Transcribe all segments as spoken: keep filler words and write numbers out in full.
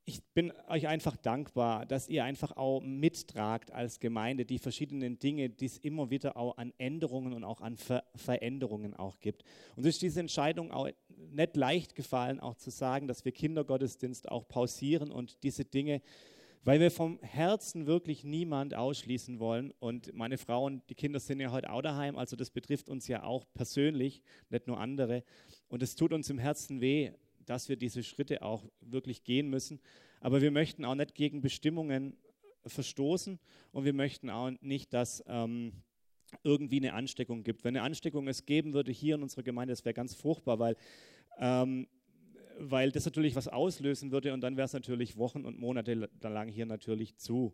ich bin euch einfach dankbar, dass ihr einfach auch mittragt als Gemeinde die verschiedenen Dinge, die es immer wieder auch an Änderungen und auch an Ver Veränderungen auch gibt. Und es ist diese Entscheidung auch nicht leicht gefallen, auch zu sagen, dass wir Kindergottesdienst auch pausieren und diese Dinge, weil wir vom Herzen wirklich niemand ausschließen wollen. Und meine Frau und die Kinder sind ja heute auch daheim, also das betrifft uns ja auch persönlich, nicht nur andere. Und es tut uns im Herzen weh, dass wir diese Schritte auch wirklich gehen müssen. Aber wir möchten auch nicht gegen Bestimmungen verstoßen und wir möchten auch nicht, dass ähm, irgendwie eine Ansteckung gibt. Wenn eine Ansteckung es geben würde hier in unserer Gemeinde, das wäre ganz furchtbar, weil, ähm, weil das natürlich was auslösen würde und dann wäre es natürlich Wochen und Monate lang hier natürlich zu.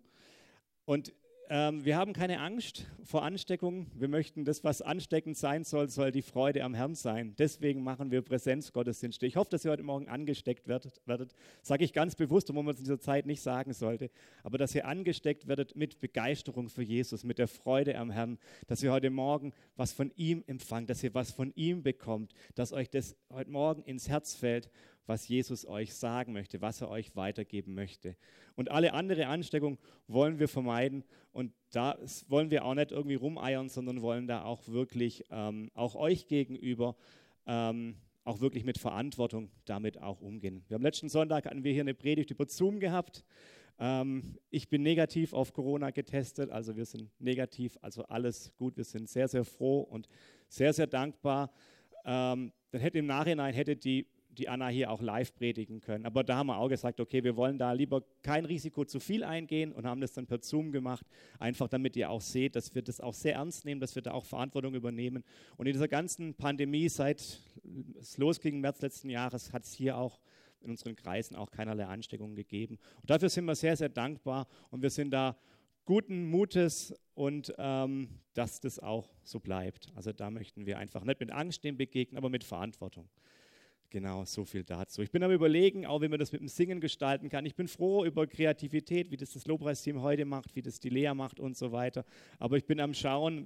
Und Ähm, wir haben keine Angst vor Ansteckung. Wir möchten, das, was ansteckend sein soll, soll die Freude am Herrn sein. Deswegen machen wir Präsenzgottesdienste. Ich hoffe, dass ihr heute Morgen angesteckt werdet. werdet. Sage ich ganz bewusst, obwohl man es in dieser Zeit nicht sagen sollte. Aber dass ihr angesteckt werdet mit Begeisterung für Jesus, mit der Freude am Herrn. Dass ihr heute Morgen was von ihm empfangt, dass ihr was von ihm bekommt. Dass euch das heute Morgen ins Herz fällt, was Jesus euch sagen möchte, was er euch weitergeben möchte. Und alle andere Ansteckung wollen wir vermeiden und da wollen wir auch nicht irgendwie rumeiern, sondern wollen da auch wirklich, ähm, auch euch gegenüber, ähm, auch wirklich mit Verantwortung damit auch umgehen. Wir haben letzten Sonntag hatten wir hier eine Predigt über Zoom gehabt. Ähm, ich bin negativ auf Corona getestet, also wir sind negativ, also alles gut. Wir sind sehr, sehr froh und sehr, sehr dankbar. Ähm, dann hätte im Nachhinein hätte die die Anna hier auch live predigen können. Aber da haben wir auch gesagt, okay, wir wollen da lieber kein Risiko zu viel eingehen und haben das dann per Zoom gemacht, einfach damit ihr auch seht, dass wir das auch sehr ernst nehmen, dass wir da auch Verantwortung übernehmen. Und in dieser ganzen Pandemie, seit es losging im März letzten Jahres, hat es hier auch in unseren Kreisen auch keinerlei Ansteckungen gegeben. Und dafür sind wir sehr, sehr dankbar und wir sind da guten Mutes und ähm, dass das auch so bleibt. Also da möchten wir einfach nicht mit Angst dem begegnen, aber mit Verantwortung. Genau, so viel dazu. Ich bin am Überlegen, auch wie man das mit dem Singen gestalten kann. Ich bin froh über Kreativität, wie das das Lobpreisteam heute macht, wie das die Lea macht und so weiter. Aber ich bin am Schauen,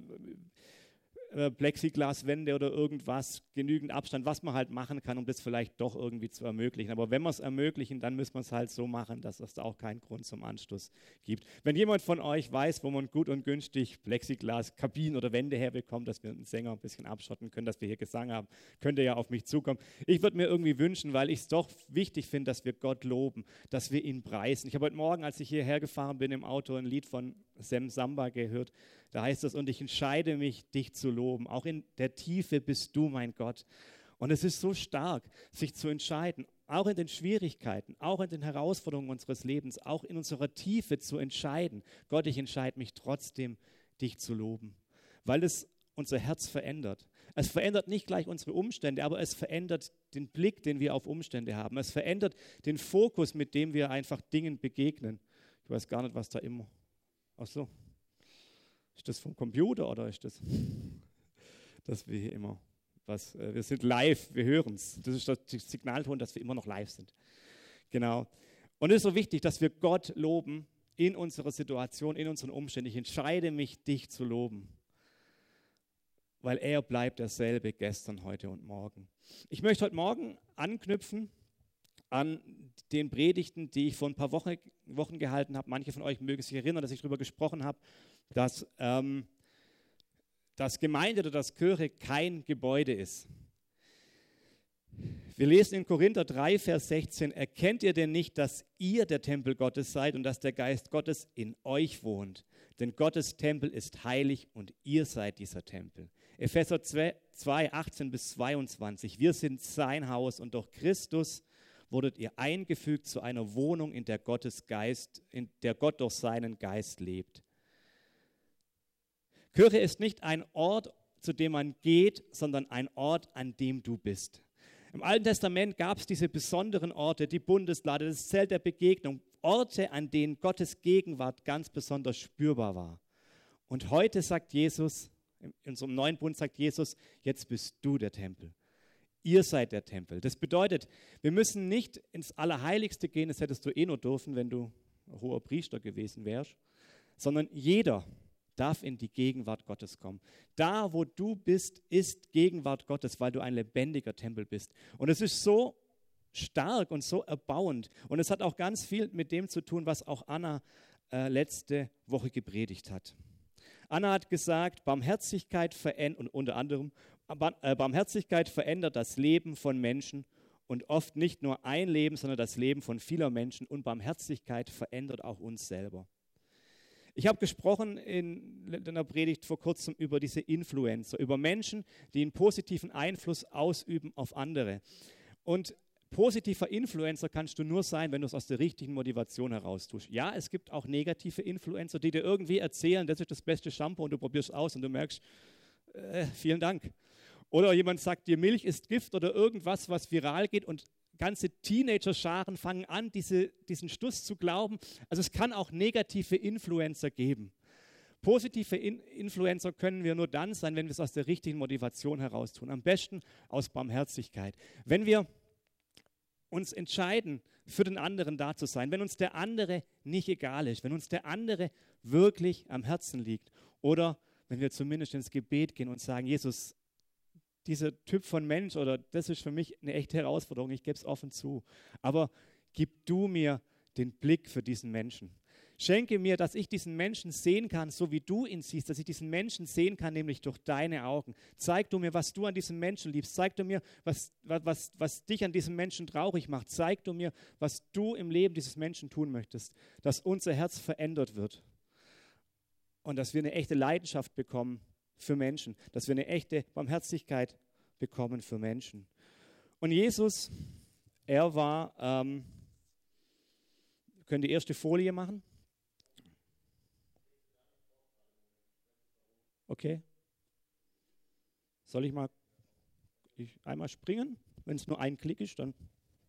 äh, Plexiglaswände oder irgendwas, genügend Abstand, was man halt machen kann, um das vielleicht doch irgendwie zu ermöglichen. Aber wenn wir es ermöglichen, dann müssen wir es halt so machen, dass es da auch keinen Grund zum Anstoß gibt. Wenn jemand von euch weiß, wo man gut und günstig Plexiglas, Kabinen oder Wände herbekommt, dass wir einen Sänger ein bisschen abschotten können, dass wir hier Gesang haben, könnt ihr ja auf mich zukommen. Ich würde mir irgendwie wünschen, weil ich es doch wichtig finde, dass wir Gott loben, dass wir ihn preisen. Ich habe heute Morgen, als ich hierher gefahren bin, im Auto ein Lied von Sam Samba gehört. Da heißt es, und ich entscheide mich, dich zu loben. Auch in der Tiefe bist du, mein Gott. Und es ist so stark, sich zu entscheiden, auch in den Schwierigkeiten, auch in den Herausforderungen unseres Lebens, auch in unserer Tiefe zu entscheiden. Gott, ich entscheide mich trotzdem, dich zu loben, weil es unser Herz verändert. Es verändert nicht gleich unsere Umstände, aber es verändert den Blick, den wir auf Umstände haben. Es verändert den Fokus, mit dem wir einfach Dingen begegnen. Ich weiß gar nicht, was da immer... Ach so. Ist das vom Computer oder ist das, dass wir hier immer was, äh, wir sind live, wir hören es. Das ist das Signalton, dass wir immer noch live sind. Genau. Und es ist so wichtig, dass wir Gott loben in unserer Situation, in unseren Umständen. Ich entscheide mich, dich zu loben, weil er bleibt derselbe gestern, heute und morgen. Ich möchte heute Morgen anknüpfen an den Predigten, die ich vor ein paar Wochen, Wochen gehalten habe. Manche von euch mögen sich erinnern, dass ich darüber gesprochen habe, dass ähm, das Gemeinde oder das Kirche kein Gebäude ist. Wir lesen in Korinther drei, Vers sechzehn, erkennt ihr denn nicht, dass ihr der Tempel Gottes seid und dass der Geist Gottes in euch wohnt? Denn Gottes Tempel ist heilig und ihr seid dieser Tempel. Epheser zwei, achtzehn bis zweiundzwanzig, wir sind sein Haus und durch Christus wurdet ihr eingefügt zu einer Wohnung, in der Gottes Geist, in der Gott durch seinen Geist lebt. Kirche ist nicht ein Ort, zu dem man geht, sondern ein Ort, an dem du bist. Im Alten Testament gab es diese besonderen Orte, die Bundeslade, das Zelt der Begegnung, Orte, an denen Gottes Gegenwart ganz besonders spürbar war. Und heute sagt Jesus, in unserem neuen Bund sagt Jesus, jetzt bist du der Tempel. Ihr seid der Tempel. Das bedeutet, wir müssen nicht ins Allerheiligste gehen, das hättest du eh nur dürfen, wenn du hoher Priester gewesen wärst, sondern jeder darf in die Gegenwart Gottes kommen. Da, wo du bist, ist Gegenwart Gottes, weil du ein lebendiger Tempel bist. Und es ist so stark und so erbauend. Und es hat auch ganz viel mit dem zu tun, was auch Anna äh, letzte Woche gepredigt hat. Anna hat gesagt, Barmherzigkeit verändert, und unter anderem, äh, Barmherzigkeit verändert das Leben von Menschen und oft nicht nur ein Leben, sondern das Leben von vielen Menschen, und Barmherzigkeit verändert auch uns selber. Ich habe gesprochen in einer Predigt vor kurzem über diese Influencer, über Menschen, die einen positiven Einfluss ausüben auf andere. Und positiver Influencer kannst du nur sein, wenn du es aus der richtigen Motivation heraus tust. Ja, es gibt auch negative Influencer, die dir irgendwie erzählen, das ist das beste Shampoo, und du probierst aus und du merkst, äh, vielen Dank. Oder jemand sagt dir, Milch ist Gift oder irgendwas, was viral geht, und ganze Teenager-Scharen fangen an, diese, diesen Stuss zu glauben. Also es kann auch negative Influencer geben. Positive In- Influencer können wir nur dann sein, wenn wir es aus der richtigen Motivation heraus tun. Am besten aus Barmherzigkeit. Wenn wir uns entscheiden, für den anderen da zu sein, wenn uns der andere nicht egal ist, wenn uns der andere wirklich am Herzen liegt, oder wenn wir zumindest ins Gebet gehen und sagen, Jesus, dieser Typ von Mensch, oder das ist für mich eine echte Herausforderung, ich gebe es offen zu, aber gib du mir den Blick für diesen Menschen. Schenke mir, dass ich diesen Menschen sehen kann, so wie du ihn siehst, dass ich diesen Menschen sehen kann, nämlich durch deine Augen. Zeig du mir, was du an diesem Menschen liebst. Zeig du mir, was, was, was dich an diesem Menschen traurig macht. Zeig du mir, was du im Leben dieses Menschen tun möchtest, dass unser Herz verändert wird und dass wir eine echte Leidenschaft bekommen für Menschen, dass wir eine echte Barmherzigkeit bekommen für Menschen. Und Jesus, er war, ähm, können die erste Folie machen? Okay. Soll ich mal ich einmal springen? Wenn es nur ein Klick ist, dann.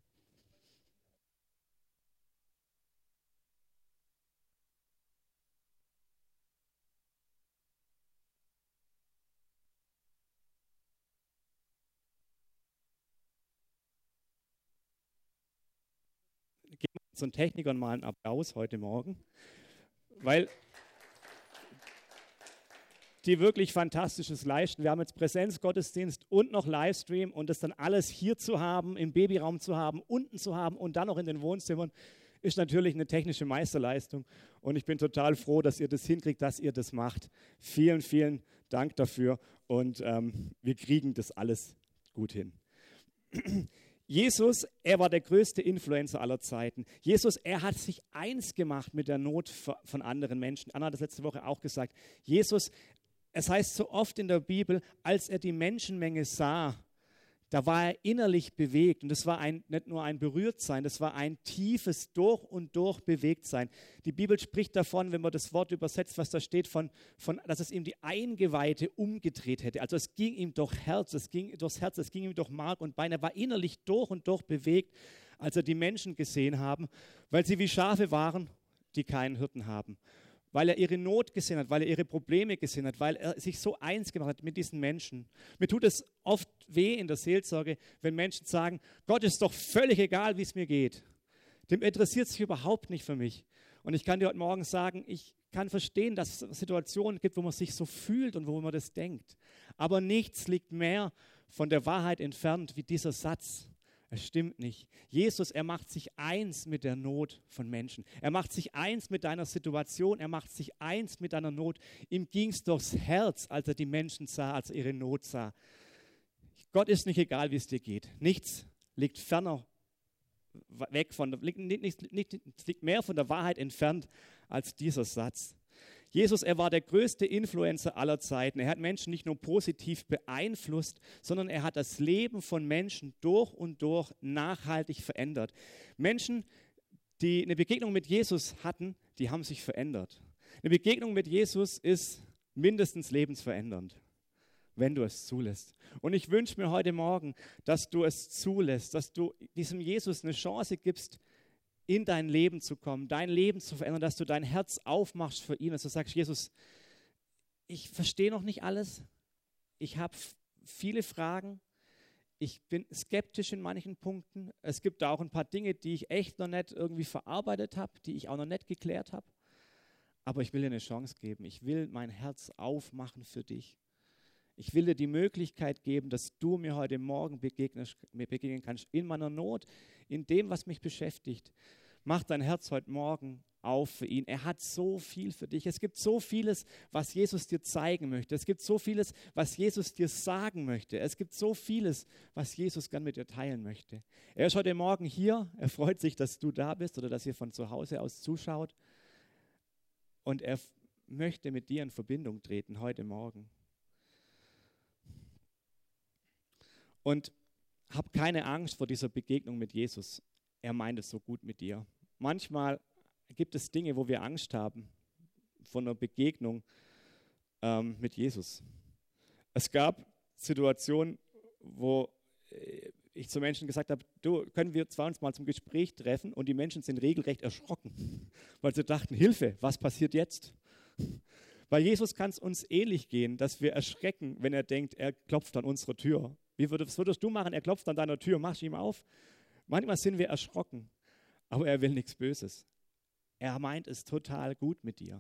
Geben wir unseren Technikern mal einen Applaus heute Morgen, weil die wirklich Fantastisches leisten. Wir haben jetzt Präsenzgottesdienst und noch Livestream, und das dann alles hier zu haben, im Babyraum zu haben, unten zu haben und dann noch in den Wohnzimmern, ist natürlich eine technische Meisterleistung, und ich bin total froh, dass ihr das hinkriegt, dass ihr das macht. Vielen, vielen Dank dafür, und ähm, wir kriegen das alles gut hin. Jesus, er war der größte Influencer aller Zeiten. Jesus, er hat sich eins gemacht mit der Not von anderen Menschen. Anna hat das letzte Woche auch gesagt. Jesus, es heißt so oft in der Bibel, als er die Menschenmenge sah, da war er innerlich bewegt. Und das war ein, nicht nur ein Berührtsein, das war ein tiefes Durch und durch Bewegtsein. Die Bibel spricht davon, wenn man das Wort übersetzt, was da steht, von, von, dass es ihm die Eingeweide umgedreht hätte. Also es ging ihm durch Herz, es ging durchs Herz, es ging ihm durch Mark und Bein. Er war innerlich durch und durch bewegt, als er die Menschen gesehen haben, weil sie wie Schafe waren, die keinen Hirten haben. Weil er ihre Not gesehen hat, weil er ihre Probleme gesehen hat, weil er sich so eins gemacht hat mit diesen Menschen. Mir tut es oft weh in der Seelsorge, wenn Menschen sagen, Gott ist doch völlig egal, wie es mir geht. Dem interessiert sich überhaupt nicht für mich. Und ich kann dir heute Morgen sagen, ich kann verstehen, dass es Situationen gibt, wo man sich so fühlt und wo man das denkt. Aber nichts liegt mehr von der Wahrheit entfernt wie dieser Satz. Es stimmt nicht. Jesus, er macht sich eins mit der Not von Menschen. Er macht sich eins mit deiner Situation. Er macht sich eins mit deiner Not. Ihm ging es durchs Herz, als er die Menschen sah, als er ihre Not sah. Gott ist nicht egal, wie es dir geht. Nichts liegt ferner weg von, liegt, nicht, nicht, liegt mehr von der Wahrheit entfernt als dieser Satz. Jesus, er war der größte Influencer aller Zeiten. Er hat Menschen nicht nur positiv beeinflusst, sondern er hat das Leben von Menschen durch und durch nachhaltig verändert. Menschen, die eine Begegnung mit Jesus hatten, die haben sich verändert. Eine Begegnung mit Jesus ist mindestens lebensverändernd, wenn du es zulässt. Und ich wünsche mir heute Morgen, dass du es zulässt, dass du diesem Jesus eine Chance gibst, in dein Leben zu kommen, dein Leben zu verändern, dass du dein Herz aufmachst für ihn, dass du sagst, Jesus, ich verstehe noch nicht alles, ich habe viele Fragen, ich bin skeptisch in manchen Punkten, es gibt auch ein paar Dinge, die ich echt noch nicht irgendwie verarbeitet habe, die ich auch noch nicht geklärt habe, aber ich will dir eine Chance geben, ich will mein Herz aufmachen für dich. Ich will dir die Möglichkeit geben, dass du mir heute Morgen begegnest, mir begegnen kannst in meiner Not, in dem, was mich beschäftigt. Mach dein Herz heute Morgen auf für ihn. Er hat so viel für dich. Es gibt so vieles, was Jesus dir zeigen möchte. Es gibt so vieles, was Jesus dir sagen möchte. Es gibt so vieles, was Jesus gern mit dir teilen möchte. Er ist heute Morgen hier. Er freut sich, dass du da bist oder dass ihr von zu Hause aus zuschaut. Und er möchte mit dir in Verbindung treten heute Morgen. Und hab keine Angst vor dieser Begegnung mit Jesus. Er meint es so gut mit dir. Manchmal gibt es Dinge, wo wir Angst haben vor einer Begegnung ähm, mit Jesus. Es gab Situationen, wo ich zu Menschen gesagt habe, du, können wir zwar uns mal zum Gespräch treffen, und die Menschen sind regelrecht erschrocken, weil sie dachten, Hilfe, was passiert jetzt? Bei Jesus kann es uns ähnlich gehen, dass wir erschrecken, wenn er denkt, er klopft an unsere Tür. Wie würdest, was würdest du machen? Er klopft an deiner Tür, machst ihm auf? Manchmal sind wir erschrocken, aber er will nichts Böses. Er meint es total gut mit dir.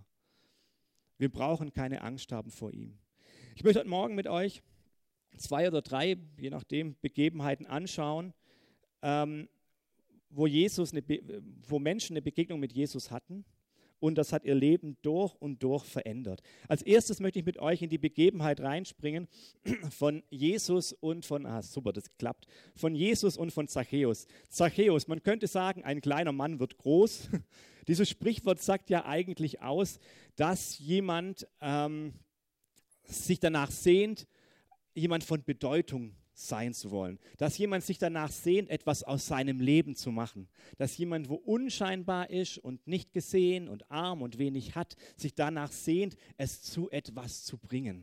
Wir brauchen keine Angst haben vor ihm. Ich möchte heute Morgen mit euch zwei oder drei, je nachdem, Begebenheiten anschauen, ähm, wo, Jesus eine Be- wo Menschen eine Begegnung mit Jesus hatten, und das hat ihr Leben durch und durch verändert. Als erstes möchte ich mit euch in die Begebenheit reinspringen von Jesus und von, ah super, das klappt, von Jesus und von Zachäus. Zachäus, man könnte sagen, ein kleiner Mann wird groß. Dieses Sprichwort sagt ja eigentlich aus, dass jemand ähm, sich danach sehnt, jemand von Bedeutung sein zu wollen. Dass jemand sich danach sehnt, etwas aus seinem Leben zu machen. Dass jemand, wo unscheinbar ist und nicht gesehen und arm und wenig hat, sich danach sehnt, es zu etwas zu bringen.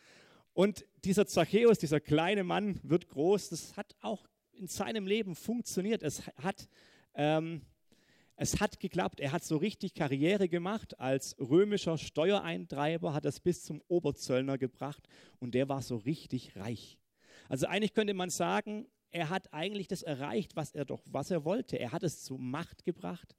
Und dieser Zachäus, dieser kleine Mann, wird groß. Das hat auch in seinem Leben funktioniert. Es hat, ähm, es hat geklappt. Er hat so richtig Karriere gemacht. Als römischer Steuereintreiber hat es bis zum Oberzöllner gebracht, und der war so richtig reich. Also eigentlich könnte man sagen, er hat eigentlich das erreicht, was er doch, was er wollte. Er hat es zu Macht gebracht,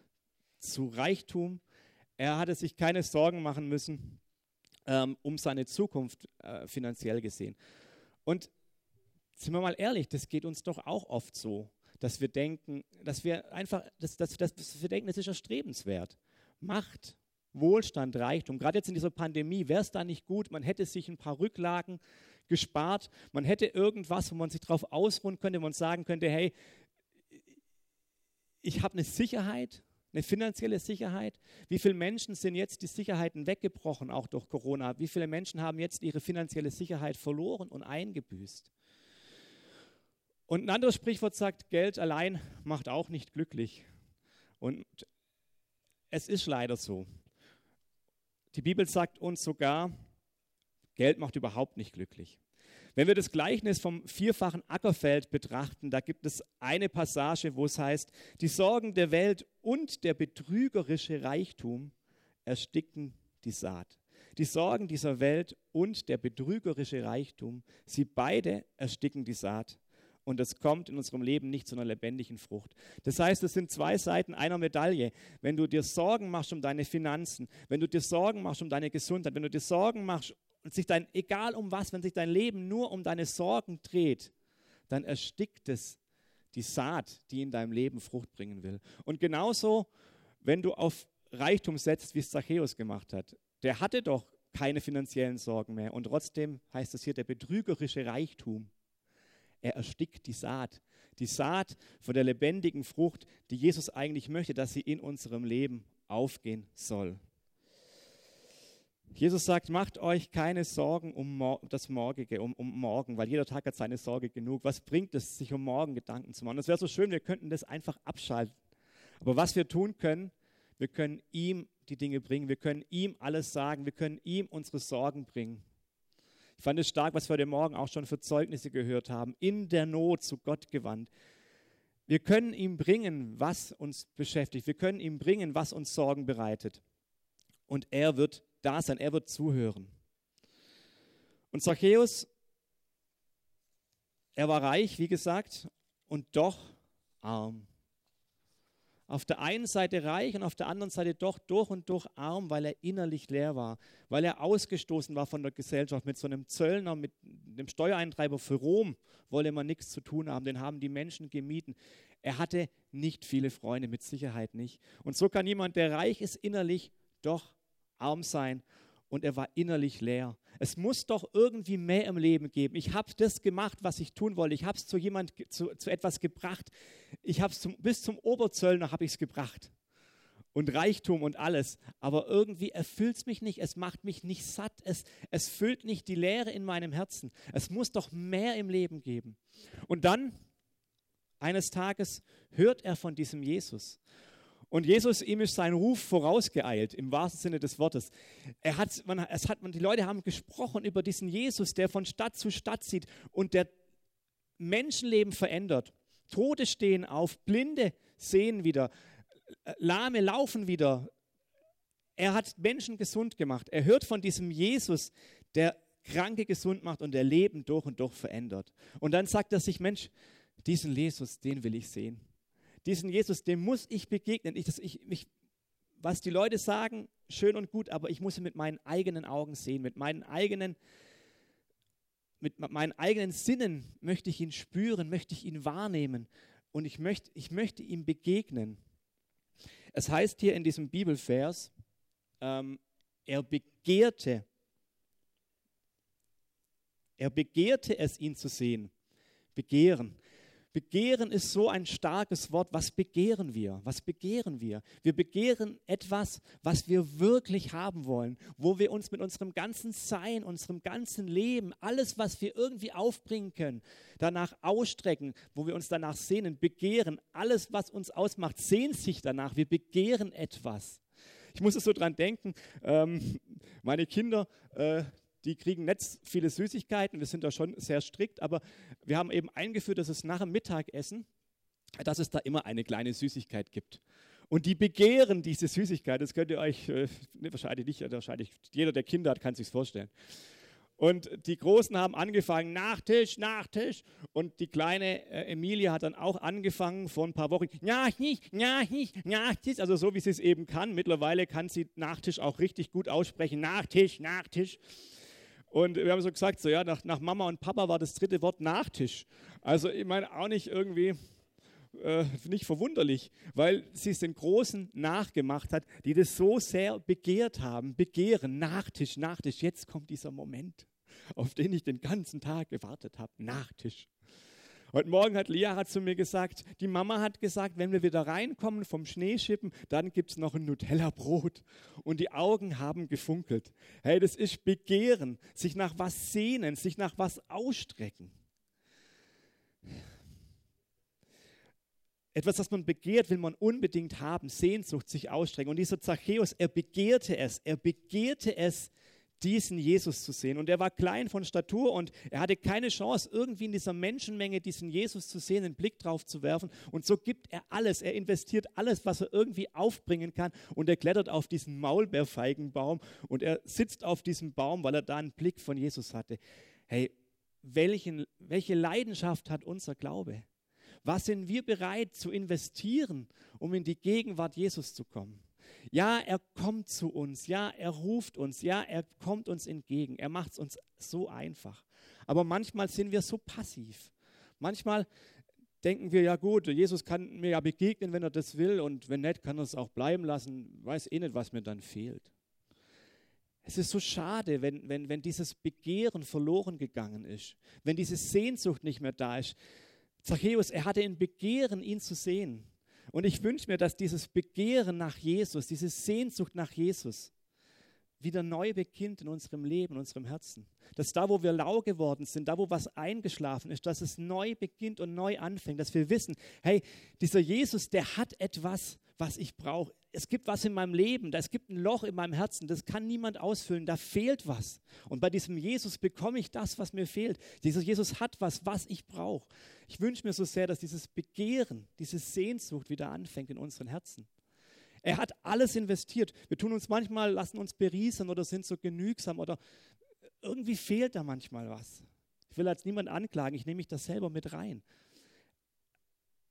zu Reichtum. Er hatte sich keine Sorgen machen müssen ähm, um seine Zukunft äh, finanziell gesehen. Und sind wir mal ehrlich, das geht uns doch auch oft so, dass wir denken, dass wir einfach, dass, dass, dass wir denken, das ist erstrebenswert. Macht, Wohlstand, Reichtum. Gerade jetzt in dieser Pandemie wäre es da nicht gut, man hätte sich ein paar Rücklagen gespart, man hätte irgendwas, wo man sich drauf ausruhen könnte, wo man sagen könnte, hey, ich habe eine Sicherheit, eine finanzielle Sicherheit. Wie viele Menschen sind jetzt die Sicherheiten weggebrochen, auch durch Corona? Wie viele Menschen haben jetzt ihre finanzielle Sicherheit verloren und eingebüßt? Und ein anderes Sprichwort sagt, Geld allein macht auch nicht glücklich. Und es ist leider so. Die Bibel sagt uns sogar, Geld macht überhaupt nicht glücklich. Wenn wir das Gleichnis vom vierfachen Ackerfeld betrachten, da gibt es eine Passage, wo es heißt, die Sorgen der Welt und der betrügerische Reichtum ersticken die Saat. Die Sorgen dieser Welt und der betrügerische Reichtum, sie beide ersticken die Saat. Und es kommt in unserem Leben nicht zu einer lebendigen Frucht. Das heißt, es sind zwei Seiten einer Medaille. Wenn du dir Sorgen machst um deine Finanzen, wenn du dir Sorgen machst um deine Gesundheit, wenn du dir Sorgen machst, und sich dein, egal um was, wenn sich dein Leben nur um deine Sorgen dreht, dann erstickt es die Saat, die in deinem Leben Frucht bringen will. Und genauso, wenn du auf Reichtum setzt, wie es Zachäus gemacht hat. Der hatte doch keine finanziellen Sorgen mehr. Und trotzdem heißt es hier, der betrügerische Reichtum, er erstickt die Saat. Die Saat von der lebendigen Frucht, die Jesus eigentlich möchte, dass sie in unserem Leben aufgehen soll. Jesus sagt, macht euch keine Sorgen um mor- das Morgige, um, um morgen, weil jeder Tag hat seine Sorge genug. Was bringt es, sich um morgen Gedanken zu machen? Es wäre so schön, wir könnten das einfach abschalten. Aber was wir tun können, wir können ihm die Dinge bringen, wir können ihm alles sagen, wir können ihm unsere Sorgen bringen. Ich fand es stark, was wir heute Morgen auch schon für Zeugnisse gehört haben, in der Not zu Gott gewandt. Wir können ihm bringen, was uns beschäftigt, wir können ihm bringen, was uns Sorgen bereitet. Und er wird da sein, er wird zuhören. Und Zachäus, er war reich, wie gesagt, und doch arm. Auf der einen Seite reich und auf der anderen Seite doch durch und durch arm, weil er innerlich leer war, weil er ausgestoßen war von der Gesellschaft. Mit so einem Zöllner, mit dem Steuereintreiber für Rom wollte man nichts zu tun haben, den haben die Menschen gemieden. Er hatte nicht viele Freunde, mit Sicherheit nicht. Und so kann jemand, der reich ist innerlich, doch arm sein. Und er war innerlich leer. Es muss doch irgendwie mehr im Leben geben. Ich habe das gemacht, was ich tun wollte. Ich habe es zu jemand, zu, zu etwas gebracht. Ich habe es bis zum Oberzöllner habe ich es gebracht. Und Reichtum und alles. Aber irgendwie erfüllt es mich nicht. Es macht mich nicht satt. Es, es füllt nicht die Leere in meinem Herzen. Es muss doch mehr im Leben geben. Und dann, eines Tages, hört er von diesem Jesus. Und Jesus, ihm ist sein Ruf vorausgeeilt, im wahrsten Sinne des Wortes. Er hat, man, es hat, man, die Leute haben gesprochen über diesen Jesus, der von Stadt zu Stadt zieht und der Menschenleben verändert. Tote stehen auf, Blinde sehen wieder, Lahme laufen wieder. Er hat Menschen gesund gemacht. Er hört von diesem Jesus, der Kranke gesund macht und der Leben durch und durch verändert. Und dann sagt er sich, Mensch, diesen Jesus, den will ich sehen. Diesen Jesus, dem muss ich begegnen. Ich, das, ich, mich, was die Leute sagen, schön und gut, aber ich muss ihn mit meinen eigenen Augen sehen, mit meinen eigenen, mit meinen eigenen Sinnen möchte ich ihn spüren, möchte ich ihn wahrnehmen und ich möchte, ich möchte ihm begegnen. Es heißt hier in diesem Bibelvers, ähm, er begehrte, er begehrte es, ihn zu sehen. Begehren. Begehren ist so ein starkes Wort. Was begehren wir? Was begehren wir? Wir begehren etwas, was wir wirklich haben wollen, wo wir uns mit unserem ganzen Sein, unserem ganzen Leben, alles, was wir irgendwie aufbringen können, danach ausstrecken, wo wir uns danach sehnen, begehren. Alles, was uns ausmacht, sehnt sich danach. Wir begehren etwas. Ich muss so dran denken, ähm, meine Kinder, äh, die kriegen nicht viele Süßigkeiten, wir sind da schon sehr strikt, aber wir haben eben eingeführt, dass es nach dem Mittagessen, dass es da immer eine kleine Süßigkeit gibt. Und die begehren diese Süßigkeit, das könnt ihr euch, äh, ne, wahrscheinlich nicht, wahrscheinlich jeder, der Kinder hat, kann sich vorstellen. Und die Großen haben angefangen, Nachtisch, Nachtisch. Und die kleine äh, Emilia hat dann auch angefangen vor ein paar Wochen, Nachtisch, Nachtisch, Nachtisch, also so wie sie es eben kann. Mittlerweile kann sie Nachtisch auch richtig gut aussprechen, Nachtisch, Nachtisch. Und wir haben so gesagt, so ja, nach, nach Mama und Papa war das dritte Wort Nachtisch. Also ich meine auch nicht irgendwie, äh, nicht verwunderlich, weil sie es den Großen nachgemacht hat, die das so sehr begehrt haben. Begehren, Nachtisch, Nachtisch. Jetzt kommt dieser Moment, auf den ich den ganzen Tag gewartet habe. Nachtisch. Heute Morgen hat Lia zu mir gesagt, die Mama hat gesagt, wenn wir wieder reinkommen vom Schneeschippen, dann gibt es noch ein Nutella-Brot. Und die Augen haben gefunkelt. Hey, das ist Begehren, sich nach was sehnen, sich nach was ausstrecken. Etwas, das man begehrt, will man unbedingt haben, Sehnsucht, sich ausstrecken. Und dieser Zachäus, er begehrte es, er begehrte es, diesen Jesus zu sehen. Und er war klein von Statur und er hatte keine Chance, irgendwie in dieser Menschenmenge diesen Jesus zu sehen, einen Blick drauf zu werfen. Und so gibt er alles. Er investiert alles, was er irgendwie aufbringen kann. Und er klettert auf diesen Maulbeerfeigenbaum und er sitzt auf diesem Baum, weil er da einen Blick von Jesus hatte. Hey, welchen, welche Leidenschaft hat unser Glaube? Was sind wir bereit zu investieren, um in die Gegenwart Jesus zu kommen? Ja, er kommt zu uns. Ja, er ruft uns. Ja, er kommt uns entgegen. Er macht es uns so einfach. Aber manchmal sind wir so passiv. Manchmal denken wir, ja gut, Jesus kann mir ja begegnen, wenn er das will. Und wenn nicht, kann er es auch bleiben lassen. Ich weiß eh nicht, was mir dann fehlt. Es ist so schade, wenn, wenn, wenn dieses Begehren verloren gegangen ist. Wenn diese Sehnsucht nicht mehr da ist. Zachäus, er hatte ein Begehren, ihn zu sehen. Und ich wünsche mir, dass dieses Begehren nach Jesus, diese Sehnsucht nach Jesus wieder neu beginnt in unserem Leben, in unserem Herzen. Dass da, wo wir lau geworden sind, da, wo was eingeschlafen ist, dass es neu beginnt und neu anfängt. Dass wir wissen, hey, dieser Jesus, der hat etwas, was ich brauche. Es gibt was in meinem Leben, da es gibt ein Loch in meinem Herzen, das kann niemand ausfüllen, da fehlt was. Und bei diesem Jesus bekomme ich das, was mir fehlt. Dieser Jesus hat was, was ich brauche. Ich wünsche mir so sehr, dass dieses Begehren, diese Sehnsucht wieder anfängt in unseren Herzen. Er hat alles investiert. Wir tun uns manchmal, lassen uns berieseln oder sind so genügsam oder irgendwie fehlt da manchmal was. Ich will als niemand anklagen, ich nehme mich da selber mit rein.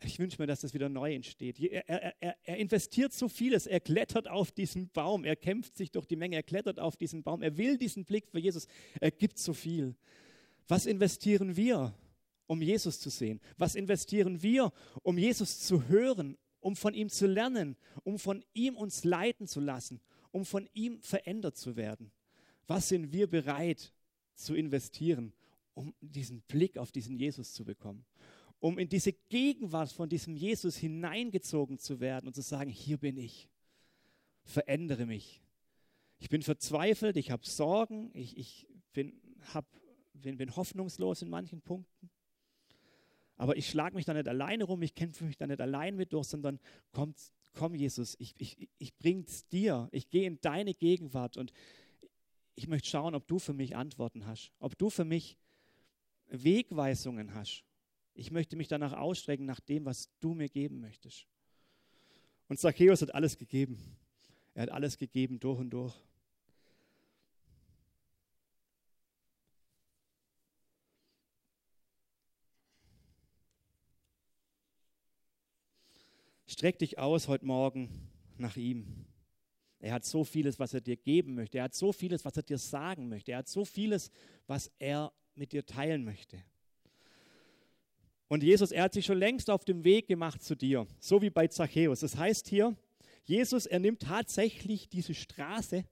Ich wünsche mir, dass das wieder neu entsteht. Er, er, er, er investiert so vieles. Er klettert auf diesen Baum. Er kämpft sich durch die Menge. Er klettert auf diesen Baum. Er will diesen Blick für Jesus. Er gibt so viel. Was investieren wir, um Jesus zu sehen? Was investieren wir, um Jesus zu hören, um von ihm zu lernen, um von ihm uns leiten zu lassen, um von ihm verändert zu werden? Was sind wir bereit zu investieren, um diesen Blick auf diesen Jesus zu bekommen? Um in diese Gegenwart von diesem Jesus hineingezogen zu werden und zu sagen, hier bin ich, verändere mich. Ich bin verzweifelt, ich habe Sorgen, ich, ich bin, hab, bin, bin hoffnungslos in manchen Punkten. Aber ich schlage mich da nicht alleine rum, ich kämpfe mich da nicht allein mit durch, sondern komm, komm Jesus, ich, ich, ich bringe es dir, ich gehe in deine Gegenwart und ich möchte schauen, ob du für mich Antworten hast, ob du für mich Wegweisungen hast. Ich möchte mich danach ausstrecken, nach dem, was du mir geben möchtest. Und Zachäus hat alles gegeben. Er hat alles gegeben, durch und durch. Streck dich aus heute Morgen nach ihm. Er hat so vieles, was er dir geben möchte. Er hat so vieles, was er dir sagen möchte. Er hat so vieles, was er mit dir teilen möchte. Und Jesus, er hat sich schon längst auf dem Weg gemacht zu dir, so wie bei Zachäus. Das heißt hier, Jesus, er nimmt tatsächlich diese Straße.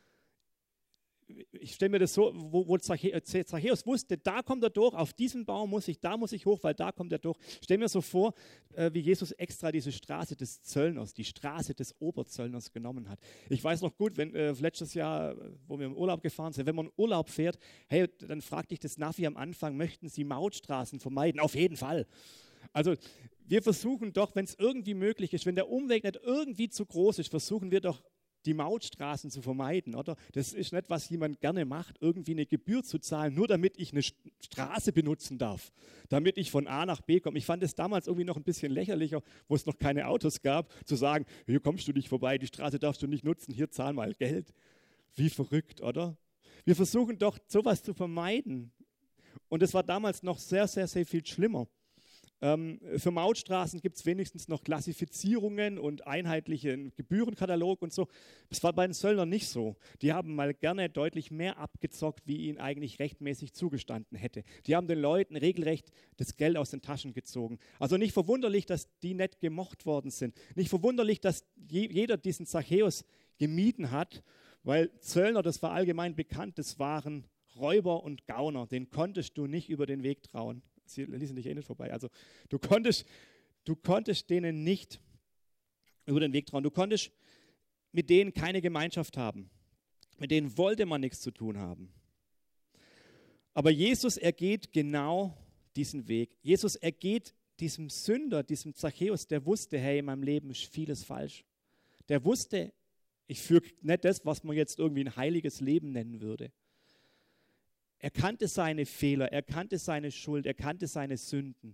Ich stelle mir das so, wo, wo Zachäus wusste, da kommt er durch, auf diesen Baum muss ich, da muss ich hoch, weil da kommt er durch. Ich stelle mir so vor, äh, wie Jesus extra diese Straße des Zöllners, die Straße des Oberzöllners genommen hat. Ich weiß noch gut, wenn äh, letztes Jahr, wo wir im Urlaub gefahren sind, wenn man in Urlaub fährt, hey, dann fragt dich das Navi am Anfang, möchten Sie Mautstraßen vermeiden? Auf jeden Fall. Also wir versuchen doch, wenn es irgendwie möglich ist, wenn der Umweg nicht irgendwie zu groß ist, versuchen wir doch, die Mautstraßen zu vermeiden, oder? Das ist nicht, was jemand gerne macht, irgendwie eine Gebühr zu zahlen, nur damit ich eine Straße benutzen darf, damit ich von A nach B komme. Ich fand es damals irgendwie noch ein bisschen lächerlicher, wo es noch keine Autos gab, zu sagen, hier kommst du nicht vorbei, die Straße darfst du nicht nutzen, hier zahl mal Geld. Wie verrückt, oder? Wir versuchen doch, sowas zu vermeiden. Und es war damals noch sehr, sehr, sehr viel schlimmer. Ähm, für Mautstraßen gibt es wenigstens noch Klassifizierungen und einheitlichen Gebührenkatalog und so. Das war bei den Zöllnern nicht so. Die haben mal gerne deutlich mehr abgezockt, wie ihnen eigentlich rechtmäßig zugestanden hätte. Die haben den Leuten regelrecht das Geld aus den Taschen gezogen. Also nicht verwunderlich, dass die nicht gemocht worden sind. Nicht verwunderlich, dass je, jeder diesen Zachäus gemieden hat, weil Zöllner, das war allgemein bekannt, das waren Räuber und Gauner. Den konntest du nicht über den Weg trauen. Sie ließen dich eh nicht vorbei. Also du konntest, du konntest denen nicht über den Weg trauen. Du konntest mit denen keine Gemeinschaft haben. Mit denen wollte man nichts zu tun haben. Aber Jesus, er geht genau diesen Weg. Jesus, er geht diesem Sünder, diesem Zachäus, der wusste, hey, in meinem Leben ist vieles falsch. Der wusste, ich führe nicht das, was man jetzt irgendwie ein heiliges Leben nennen würde. Er kannte seine Fehler, er kannte seine Schuld, er kannte seine Sünden.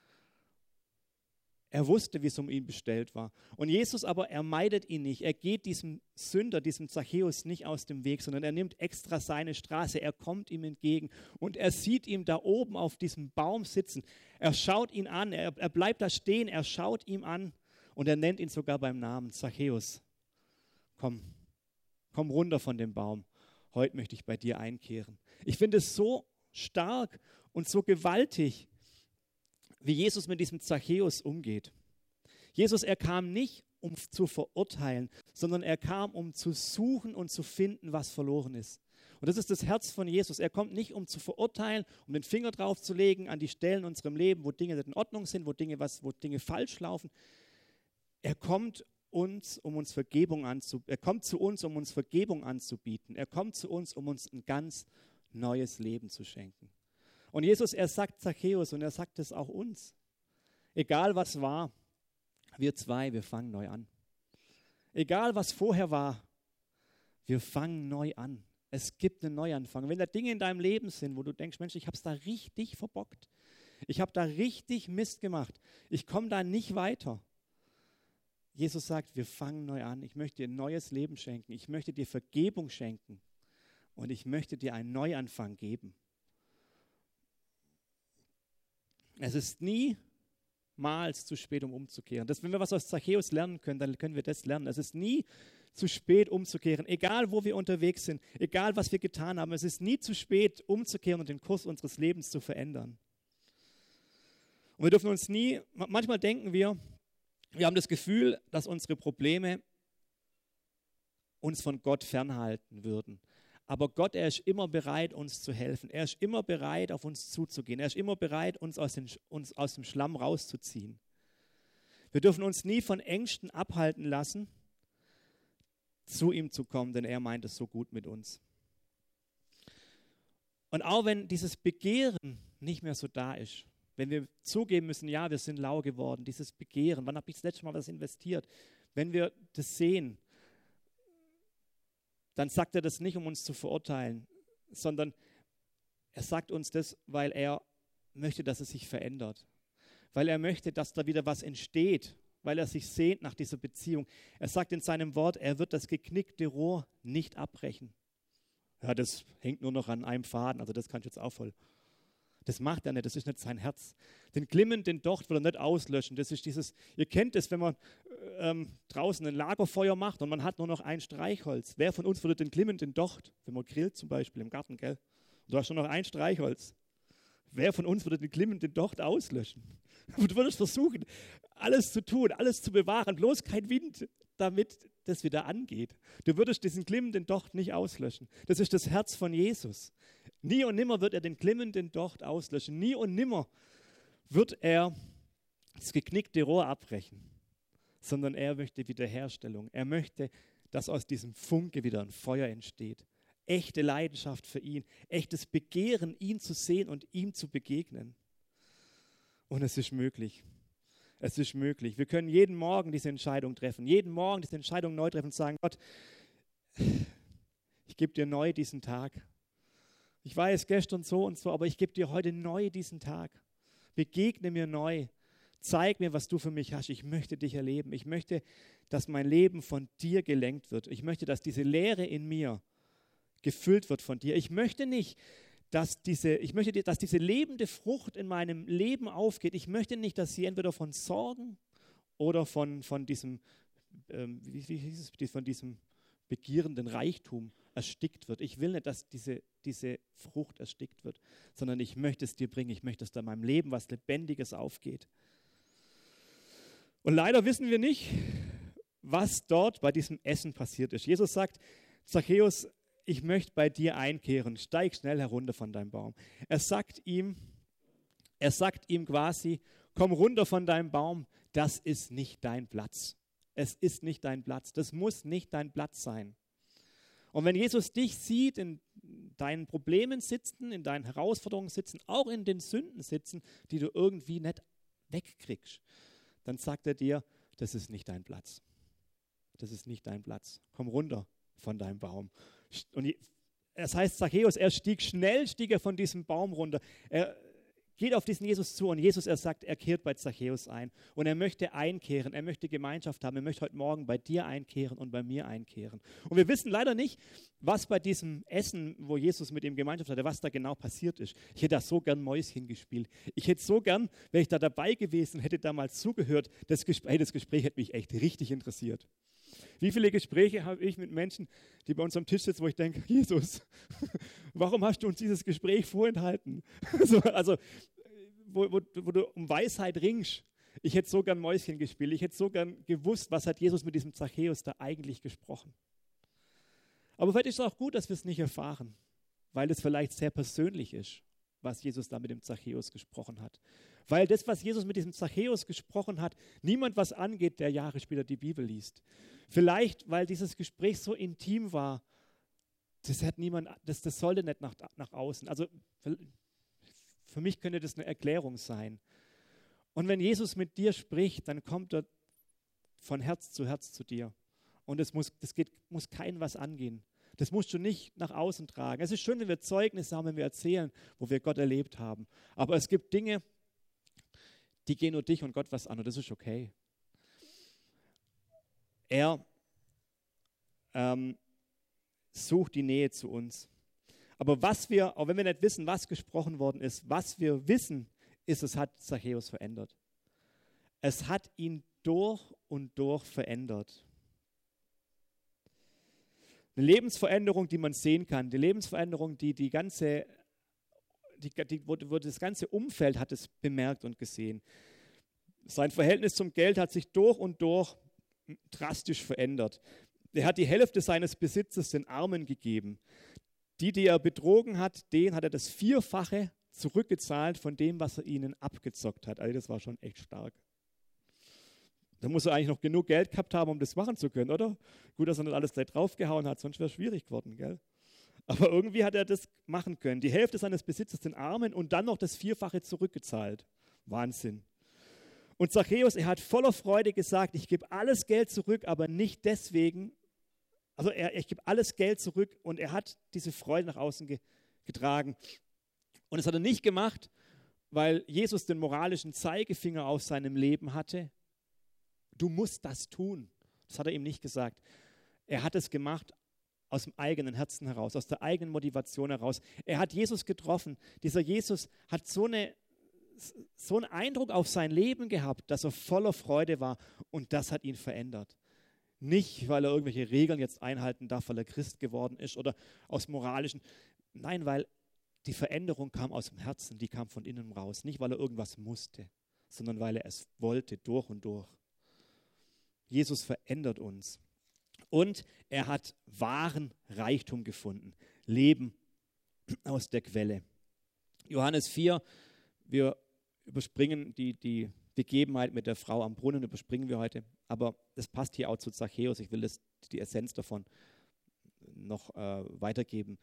Er wusste, wie es um ihn bestellt war. Und Jesus aber, er meidet ihn nicht. Er geht diesem Sünder, diesem Zachäus nicht aus dem Weg, sondern er nimmt extra seine Straße. Er kommt ihm entgegen und er sieht ihn da oben auf diesem Baum sitzen. Er schaut ihn an, er, er bleibt da stehen, er schaut ihm an und er nennt ihn sogar beim Namen. Zachäus, komm, komm runter von dem Baum. Heute möchte ich bei dir einkehren. Ich finde es so stark und so gewaltig, wie Jesus mit diesem Zachäus umgeht. Jesus, er kam nicht, um zu verurteilen, sondern er kam, um zu suchen und zu finden, was verloren ist. Und das ist das Herz von Jesus. Er kommt nicht, um zu verurteilen, um den Finger drauf zu legen an die Stellen in unserem Leben, wo Dinge nicht in Ordnung sind, wo Dinge, was, wo Dinge falsch laufen. Er kommt, uns, um uns Vergebung anzu, er kommt zu uns, um uns Vergebung anzubieten. Er kommt zu uns, um uns ein ganz neues Leben zu schenken. Und Jesus, er sagt Zachäus und er sagt es auch uns. Egal was war, wir zwei, wir fangen neu an. Egal was vorher war, wir fangen neu an. Es gibt einen Neuanfang. Wenn da Dinge in deinem Leben sind, wo du denkst, Mensch, ich habe es da richtig verbockt. Ich habe da richtig Mist gemacht. Ich komme da nicht weiter. Jesus sagt, wir fangen neu an. Ich möchte dir ein neues Leben schenken. Ich möchte dir Vergebung schenken. Und ich möchte dir einen Neuanfang geben. Es ist nie niemals zu spät, um umzukehren. Das, wenn wir was aus Zachäus lernen können, dann können wir das lernen. Es ist nie zu spät, umzukehren. Egal, wo wir unterwegs sind, egal, was wir getan haben, es ist nie zu spät, umzukehren und den Kurs unseres Lebens zu verändern. Und wir dürfen uns nie, manchmal denken wir, wir haben das Gefühl, dass unsere Probleme uns von Gott fernhalten würden. Aber Gott, er ist immer bereit, uns zu helfen. Er ist immer bereit, auf uns zuzugehen. Er ist immer bereit, uns aus, den, uns aus dem Schlamm rauszuziehen. Wir dürfen uns nie von Ängsten abhalten lassen, zu ihm zu kommen, denn er meint es so gut mit uns. Und auch wenn dieses Begehren nicht mehr so da ist, wenn wir zugeben müssen, ja, wir sind lau geworden, dieses Begehren, wann habe ich das letzte Mal was investiert? Wenn wir das sehen, dann sagt er das nicht, um uns zu verurteilen, sondern er sagt uns das, weil er möchte, dass es sich verändert. Weil er möchte, dass da wieder was entsteht, weil er sich sehnt nach dieser Beziehung. Er sagt in seinem Wort, er wird das geknickte Rohr nicht abbrechen. Ja, das hängt nur noch an einem Faden, also das kann ich jetzt auch voll. Das macht er nicht, das ist nicht sein Herz. Den glimmenden Docht will er nicht auslöschen. Das ist dieses, ihr kennt es, wenn man ähm, draußen ein Lagerfeuer macht und man hat nur noch ein Streichholz. Wer von uns würde den glimmenden Docht, wenn man grillt zum Beispiel im Garten, gell? Und du hast nur noch ein Streichholz. Wer von uns würde den glimmenden Docht auslöschen? Du würdest versuchen, alles zu tun, alles zu bewahren, bloß kein Wind, damit das wieder angeht. Du würdest diesen glimmenden Docht nicht auslöschen. Das ist das Herz von Jesus. Nie und nimmer wird er den glimmenden Docht auslöschen. Nie und nimmer wird er das geknickte Rohr abbrechen, sondern er möchte Wiederherstellung. Er möchte, dass aus diesem Funke wieder ein Feuer entsteht. Echte Leidenschaft für ihn, echtes Begehren, ihn zu sehen und ihm zu begegnen. Und es ist möglich. Es ist möglich. Wir können jeden Morgen diese Entscheidung treffen, jeden Morgen diese Entscheidung neu treffen und sagen, Gott, ich gebe dir neu diesen Tag. Ich weiß gestern so und so, aber ich gebe dir heute neu diesen Tag. Begegne mir neu. Zeig mir, was du für mich hast. Ich möchte dich erleben. Ich möchte, dass mein Leben von dir gelenkt wird. Ich möchte, dass diese Leere in mir gefüllt wird von dir. Ich möchte nicht, dass diese, ich möchte, dass diese lebende Frucht in meinem Leben aufgeht. Ich möchte nicht, dass sie entweder von Sorgen oder von, von diesem, ähm, wie, wie hieß es, von diesem begierenden Reichtum erstickt wird. Ich will nicht, dass diese, diese Frucht erstickt wird, sondern ich möchte es dir bringen. Ich möchte, dass da in meinem Leben was Lebendiges aufgeht. Und leider wissen wir nicht, was dort bei diesem Essen passiert ist. Jesus sagt, Zachäus, ich möchte bei dir einkehren, steig schnell herunter von deinem Baum. Er sagt ihm, er sagt ihm quasi, komm runter von deinem Baum, das ist nicht dein Platz. Es ist nicht dein Platz, das muss nicht dein Platz sein. Und wenn Jesus dich sieht, in deinen Problemen sitzen, in deinen Herausforderungen sitzen, auch in den Sünden sitzen, die du irgendwie nicht wegkriegst, dann sagt er dir, das ist nicht dein Platz. Das ist nicht dein Platz. Komm runter von deinem Baum. Und es heißt, Zachäus, er stieg schnell, stieg er von diesem Baum runter. Er geht auf diesen Jesus zu und Jesus, er sagt, er kehrt bei Zachäus ein. Und er möchte einkehren, er möchte Gemeinschaft haben, er möchte heute Morgen bei dir einkehren und bei mir einkehren. Und wir wissen leider nicht, was bei diesem Essen, wo Jesus mit ihm Gemeinschaft hatte, was da genau passiert ist. Ich hätte da so gern Mäuschen gespielt. Ich hätte so gern, wäre ich da dabei gewesen, hätte damals zugehört, das Gespräch, das Gespräch hätte mich echt richtig interessiert. Wie viele Gespräche habe ich mit Menschen, die bei uns am Tisch sitzen, wo ich denke, Jesus, warum hast du uns dieses Gespräch vorenthalten? Also, also wo, wo, wo du um Weisheit ringst. Ich hätte so gern Mäuschen gespielt. Ich hätte so gern gewusst, was hat Jesus mit diesem Zachäus da eigentlich gesprochen. Aber vielleicht ist es auch gut, dass wir es nicht erfahren, weil es vielleicht sehr persönlich ist, was Jesus da mit dem Zachäus gesprochen hat. Weil das, was Jesus mit diesem Zachäus gesprochen hat, niemand was angeht, der Jahre später die Bibel liest. Vielleicht, weil dieses Gespräch so intim war, das hat niemand, das, das sollte nicht nach, nach außen. Also für, für mich könnte das eine Erklärung sein. Und wenn Jesus mit dir spricht, dann kommt er von Herz zu Herz zu dir. Und es muss, das geht, muss keinem was angehen. Das musst du nicht nach außen tragen. Es ist schön, wenn wir Zeugnisse haben, wenn wir erzählen, wo wir Gott erlebt haben. Aber es gibt Dinge, die gehen nur dich und Gott was an und das ist okay. Er ähm, sucht die Nähe zu uns. Aber was wir, auch wenn wir nicht wissen, was gesprochen worden ist, was wir wissen, ist, es hat Zachäus verändert. Es hat ihn durch und durch verändert. Eine Lebensveränderung, die man sehen kann. Die Lebensveränderung, die die ganze, die, die, wo, wo das ganze Umfeld hat es bemerkt und gesehen. Sein Verhältnis zum Geld hat sich durch und durch drastisch verändert. Er hat die Hälfte seines Besitzes den Armen gegeben. Die, die er betrogen hat, denen hat er das Vierfache zurückgezahlt von dem, was er ihnen abgezockt hat. Also das war schon echt stark. Da muss er eigentlich noch genug Geld gehabt haben, um das machen zu können, oder? Gut, dass er nicht alles gleich draufgehauen hat, sonst wäre es schwierig geworden, gell? Aber irgendwie hat er das machen können. Die Hälfte seines Besitzes den Armen und dann noch das Vierfache zurückgezahlt. Wahnsinn. Und Zachäus, er hat voller Freude gesagt, ich gebe alles Geld zurück, aber nicht deswegen, also er, ich gebe alles Geld zurück und er hat diese Freude nach außen ge, getragen. Und das hat er nicht gemacht, weil Jesus den moralischen Zeigefinger auf seinem Leben hatte. Du musst das tun. Das hat er ihm nicht gesagt. Er hat es gemacht aus dem eigenen Herzen heraus, aus der eigenen Motivation heraus. Er hat Jesus getroffen. Dieser Jesus hat so, eine, so einen Eindruck auf sein Leben gehabt, dass er voller Freude war. Und das hat ihn verändert. Nicht, weil er irgendwelche Regeln jetzt einhalten darf, weil er Christ geworden ist oder aus moralischen. Nein, weil die Veränderung kam aus dem Herzen, die kam von innen raus. Nicht, weil er irgendwas musste, sondern weil er es wollte, durch und durch. Jesus verändert uns. Und er hat wahren Reichtum gefunden. Leben aus der Quelle. Johannes vier, wir überspringen die, die Begebenheit mit der Frau am Brunnen, überspringen wir heute. Aber das passt hier auch zu Zachäus. Ich will das, die Essenz davon noch äh, weitergeben.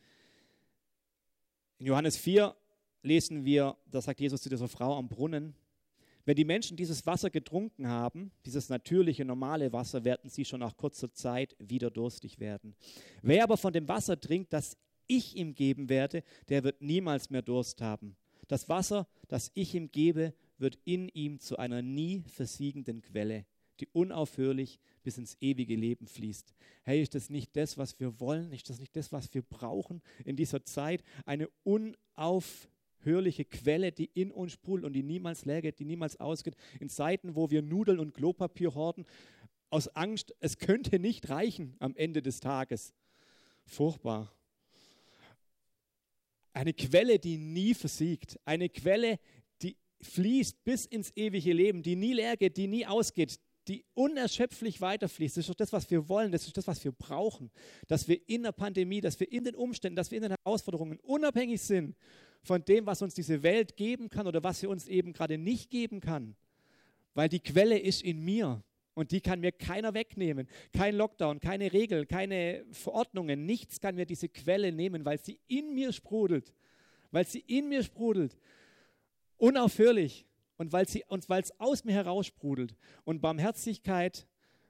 In Johannes vier lesen wir, da sagt Jesus zu dieser Frau am Brunnen, wenn die Menschen dieses Wasser getrunken haben, dieses natürliche, normale Wasser, werden sie schon nach kurzer Zeit wieder durstig werden. Wer aber von dem Wasser trinkt, das ich ihm geben werde, der wird niemals mehr Durst haben. Das Wasser, das ich ihm gebe, wird in ihm zu einer nie versiegenden Quelle, die unaufhörlich bis ins ewige Leben fließt. Hey, ist das nicht das, was wir wollen? Ist das nicht das, was wir brauchen in dieser Zeit? Eine unaufhörliche hörliche Quelle, die in uns sprudelt und die niemals leer geht, die niemals ausgeht. In Zeiten, wo wir Nudeln und Klopapier horten, aus Angst, es könnte nicht reichen am Ende des Tages. Furchtbar. Eine Quelle, die nie versiegt. Eine Quelle, die fließt bis ins ewige Leben, die nie leer geht, die nie ausgeht, die unerschöpflich weiterfließt. Das ist doch das, was wir wollen, das ist das, was wir brauchen. Dass wir in der Pandemie, dass wir in den Umständen, dass wir in den Herausforderungen unabhängig sind von dem, was uns diese Welt geben kann oder was sie uns eben gerade nicht geben kann. Weil die Quelle ist in mir und die kann mir keiner wegnehmen. Kein Lockdown, keine Regeln, keine Verordnungen, nichts kann mir diese Quelle nehmen, weil sie in mir sprudelt. Weil sie in mir sprudelt. Unaufhörlich. Und weil sie, und weil es aus mir heraus sprudelt. Und Barmherzigkeit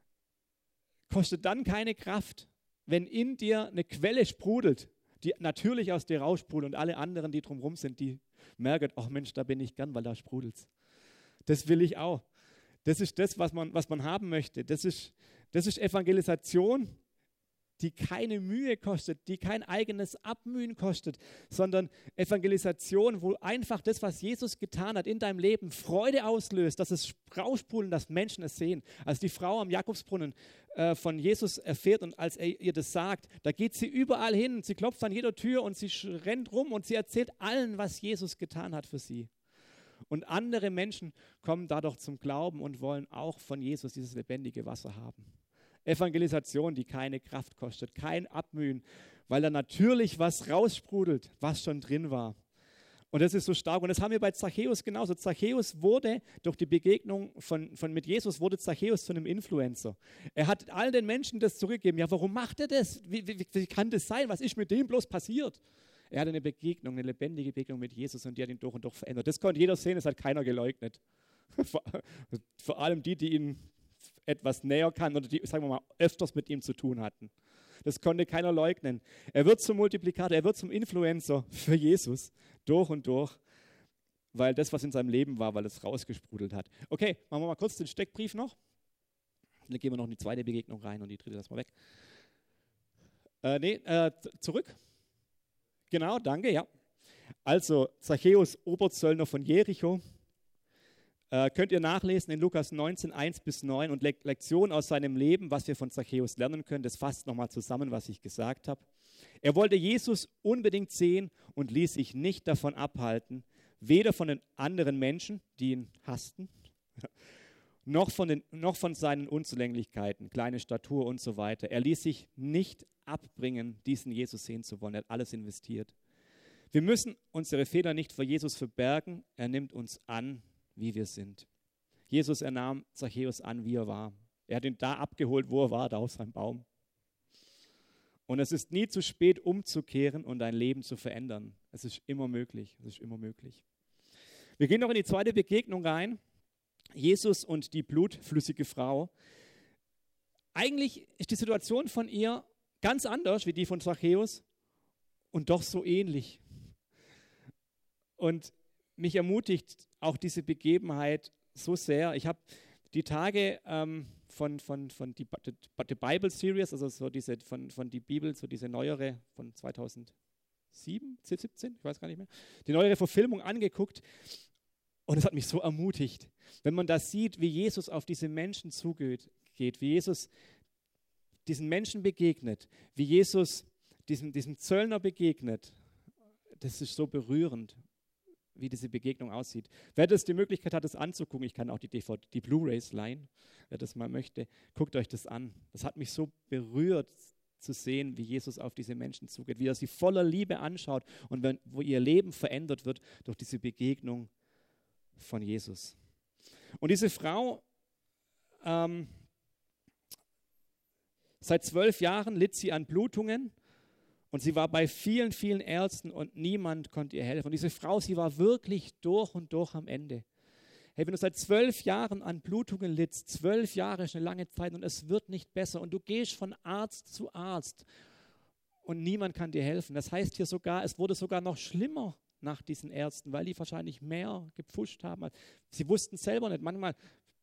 kostet dann keine Kraft, wenn in dir eine Quelle sprudelt, die natürlich aus dir raussprudelt und alle anderen, die drumherum sind, die merken, ach Mensch, da bin ich gern, weil da sprudelt's. Das will ich auch. Das ist das, was man, was man haben möchte. Das ist, das ist Evangelisation, die keine Mühe kostet, die kein eigenes Abmühen kostet, sondern Evangelisation, wo einfach das, was Jesus getan hat in deinem Leben, Freude auslöst, dass es raussprudeln, dass Menschen es sehen. Als die Frau am Jakobsbrunnen äh, von Jesus erfährt und als er ihr das sagt, da geht sie überall hin, sie klopft an jeder Tür und sie rennt rum und sie erzählt allen, was Jesus getan hat für sie. Und andere Menschen kommen dadurch zum Glauben und wollen auch von Jesus dieses lebendige Wasser haben. Evangelisation, die keine Kraft kostet, kein Abmühen, weil da natürlich was raussprudelt, was schon drin war. Und das ist so stark. Und das haben wir bei Zachäus genauso. Zachäus wurde, durch die Begegnung von, von mit Jesus, wurde Zachäus zu einem Influencer. Er hat all den Menschen das zurückgegeben. Ja, warum macht er das? Wie, wie, wie kann das sein? Was ist mit dem bloß passiert? Er hatte eine Begegnung, eine lebendige Begegnung mit Jesus und die hat ihn durch und durch verändert. Das konnte jeder sehen, das hat keiner geleugnet. Vor, vor allem die, die ihn etwas näher kann oder die, sagen wir mal, öfters mit ihm zu tun hatten. Das konnte keiner leugnen. Er wird zum Multiplikator, er wird zum Influencer für Jesus, durch und durch, weil das, was in seinem Leben war, weil es rausgesprudelt hat. Okay, machen wir mal kurz den Steckbrief noch. Dann gehen wir noch in die zweite Begegnung rein und die dritte lassen wir weg. Äh, nee, äh, zurück. Genau, danke, ja. Also, Zachäus, Oberzöllner von Jericho, Äh, könnt ihr nachlesen in Lukas neunzehn, eins bis neun und Le- Lektionen aus seinem Leben, was wir von Zachäus lernen können. Das fasst nochmal zusammen, was ich gesagt habe. Er wollte Jesus unbedingt sehen und ließ sich nicht davon abhalten, weder von den anderen Menschen, die ihn hassten, noch von, den, noch von seinen Unzulänglichkeiten, kleine Statur und so weiter. Er ließ sich nicht abbringen, diesen Jesus sehen zu wollen. Er hat alles investiert. Wir müssen unsere Fehler nicht vor Jesus verbergen. Er nimmt uns an, wie wir sind. Jesus, er nahm Zachäus an, wie er war. Er hat ihn da abgeholt, wo er war, da auf seinem Baum. Und es ist nie zu spät, umzukehren und dein Leben zu verändern. Es ist immer möglich. Es ist immer möglich. Wir gehen noch in die zweite Begegnung rein. Jesus und die blutflüssige Frau. Eigentlich ist die Situation von ihr ganz anders wie die von Zachäus und doch so ähnlich. Und mich ermutigt auch diese Begebenheit so sehr. Ich habe die Tage ähm, von, von, von die, die Bible Series, also so diese von, von die Bibel, so diese neuere von zweitausendsieben, siebzehn, ich weiß gar nicht mehr, die neuere Verfilmung angeguckt. Und es hat mich so ermutigt, wenn man das sieht, wie Jesus auf diese Menschen zugeht, geht, wie Jesus diesen Menschen begegnet, wie Jesus diesem, diesem Zöllner begegnet. Das ist so berührend, wie diese Begegnung aussieht. Wer das die Möglichkeit hat, das anzugucken, ich kann auch die D V D, die Blu-rays leihen, wer das mal möchte, guckt euch das an. Das hat mich so berührt, zu sehen, wie Jesus auf diese Menschen zugeht, wie er sie voller Liebe anschaut und wenn, wo ihr Leben verändert wird durch diese Begegnung von Jesus. Und diese Frau, ähm, seit zwölf Jahren litt sie an Blutungen und sie war bei vielen, vielen Ärzten und niemand konnte ihr helfen. Und diese Frau, sie war wirklich durch und durch am Ende. Hey, wenn du seit zwölf Jahren an Blutungen littst, zwölf Jahre ist eine lange Zeit und es wird nicht besser und du gehst von Arzt zu Arzt und niemand kann dir helfen. Das heißt hier sogar, es wurde sogar noch schlimmer nach diesen Ärzten, weil die wahrscheinlich mehr gepfuscht haben. Sie wussten selber nicht. Manchmal,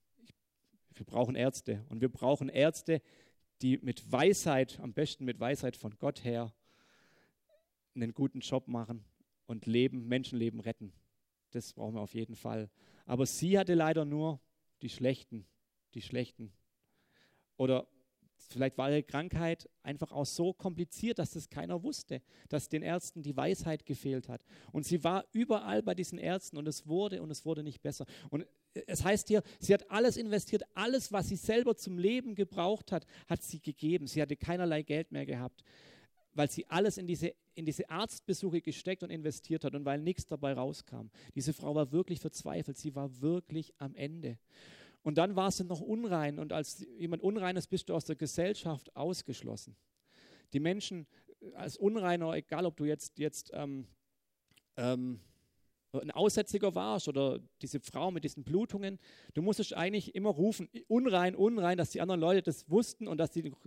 wir brauchen Ärzte und wir brauchen Ärzte, die mit Weisheit, am besten mit Weisheit von Gott her, einen guten Job machen und Leben, Menschenleben retten. Das brauchen wir auf jeden Fall. Aber sie hatte leider nur die Schlechten, die Schlechten. Oder vielleicht war ihre Krankheit einfach auch so kompliziert, dass das keiner wusste, dass den Ärzten die Weisheit gefehlt hat. Und sie war überall bei diesen Ärzten und es wurde und es wurde nicht besser. Und es heißt hier, sie hat alles investiert, alles, was sie selber zum Leben gebraucht hat, hat sie gegeben. Sie hatte keinerlei Geld mehr gehabt, weil sie alles in diese, in diese Arztbesuche gesteckt und investiert hat und weil nichts dabei rauskam. Diese Frau war wirklich verzweifelt, sie war wirklich am Ende. Und dann war sie noch unrein und als jemand unrein ist, bist du aus der Gesellschaft ausgeschlossen. Die Menschen als Unreiner, egal ob du jetzt, jetzt ähm, ähm, ein Aussätziger warst oder diese Frau mit diesen Blutungen, du musstest eigentlich immer rufen, unrein, unrein, dass die anderen Leute das wussten und dass die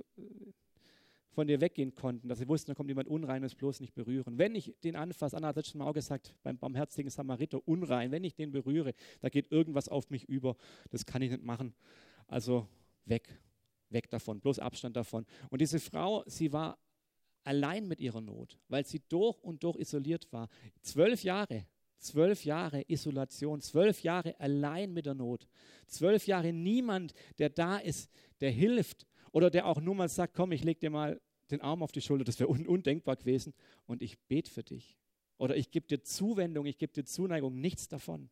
von dir weggehen konnten, dass sie wussten, da kommt jemand Unreines, bloß nicht berühren. Wenn ich den anfasse, Anna hat letztes Mal auch gesagt, beim barmherzigen Samariter, unrein, wenn ich den berühre, da geht irgendwas auf mich über, das kann ich nicht machen. Also weg, weg davon, bloß Abstand davon. Und diese Frau, sie war allein mit ihrer Not, weil sie durch und durch isoliert war. Zwölf Jahre, zwölf Jahre Isolation, zwölf Jahre allein mit der Not, zwölf Jahre niemand, der da ist, der hilft, oder der auch nur mal sagt, komm, ich leg dir mal den Arm auf die Schulter, das wäre un- undenkbar gewesen und ich bete für dich. Oder ich gebe dir Zuwendung, ich gebe dir Zuneigung, nichts davon.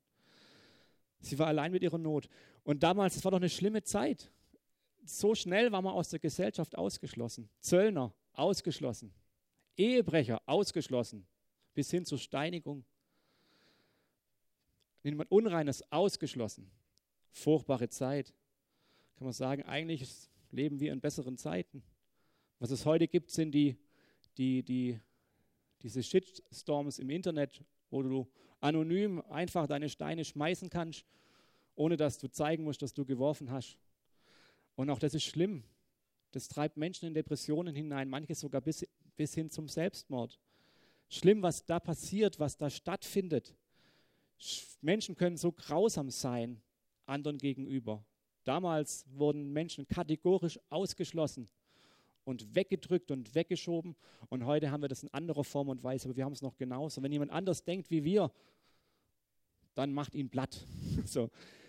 Sie war allein mit ihrer Not. Und damals, das war doch eine schlimme Zeit. So schnell war man aus der Gesellschaft ausgeschlossen. Zöllner, ausgeschlossen. Ehebrecher, ausgeschlossen. Bis hin zur Steinigung. Jemand Unreines, ausgeschlossen. Furchtbare Zeit. Kann man sagen, eigentlich ist leben wir in besseren Zeiten. Was es heute gibt, sind die, die, die, diese Shitstorms im Internet, wo du anonym einfach deine Steine schmeißen kannst, ohne dass du zeigen musst, dass du geworfen hast. Und auch das ist schlimm. Das treibt Menschen in Depressionen hinein, manche sogar bis, bis hin zum Selbstmord. Schlimm, was da passiert, was da stattfindet. Menschen können so grausam sein anderen gegenüber. Damals wurden Menschen kategorisch ausgeschlossen und weggedrückt und weggeschoben. Und heute haben wir das in anderer Form und Weise, aber wir haben es noch genauso. Wenn jemand anders denkt wie wir, dann macht ihn platt. So.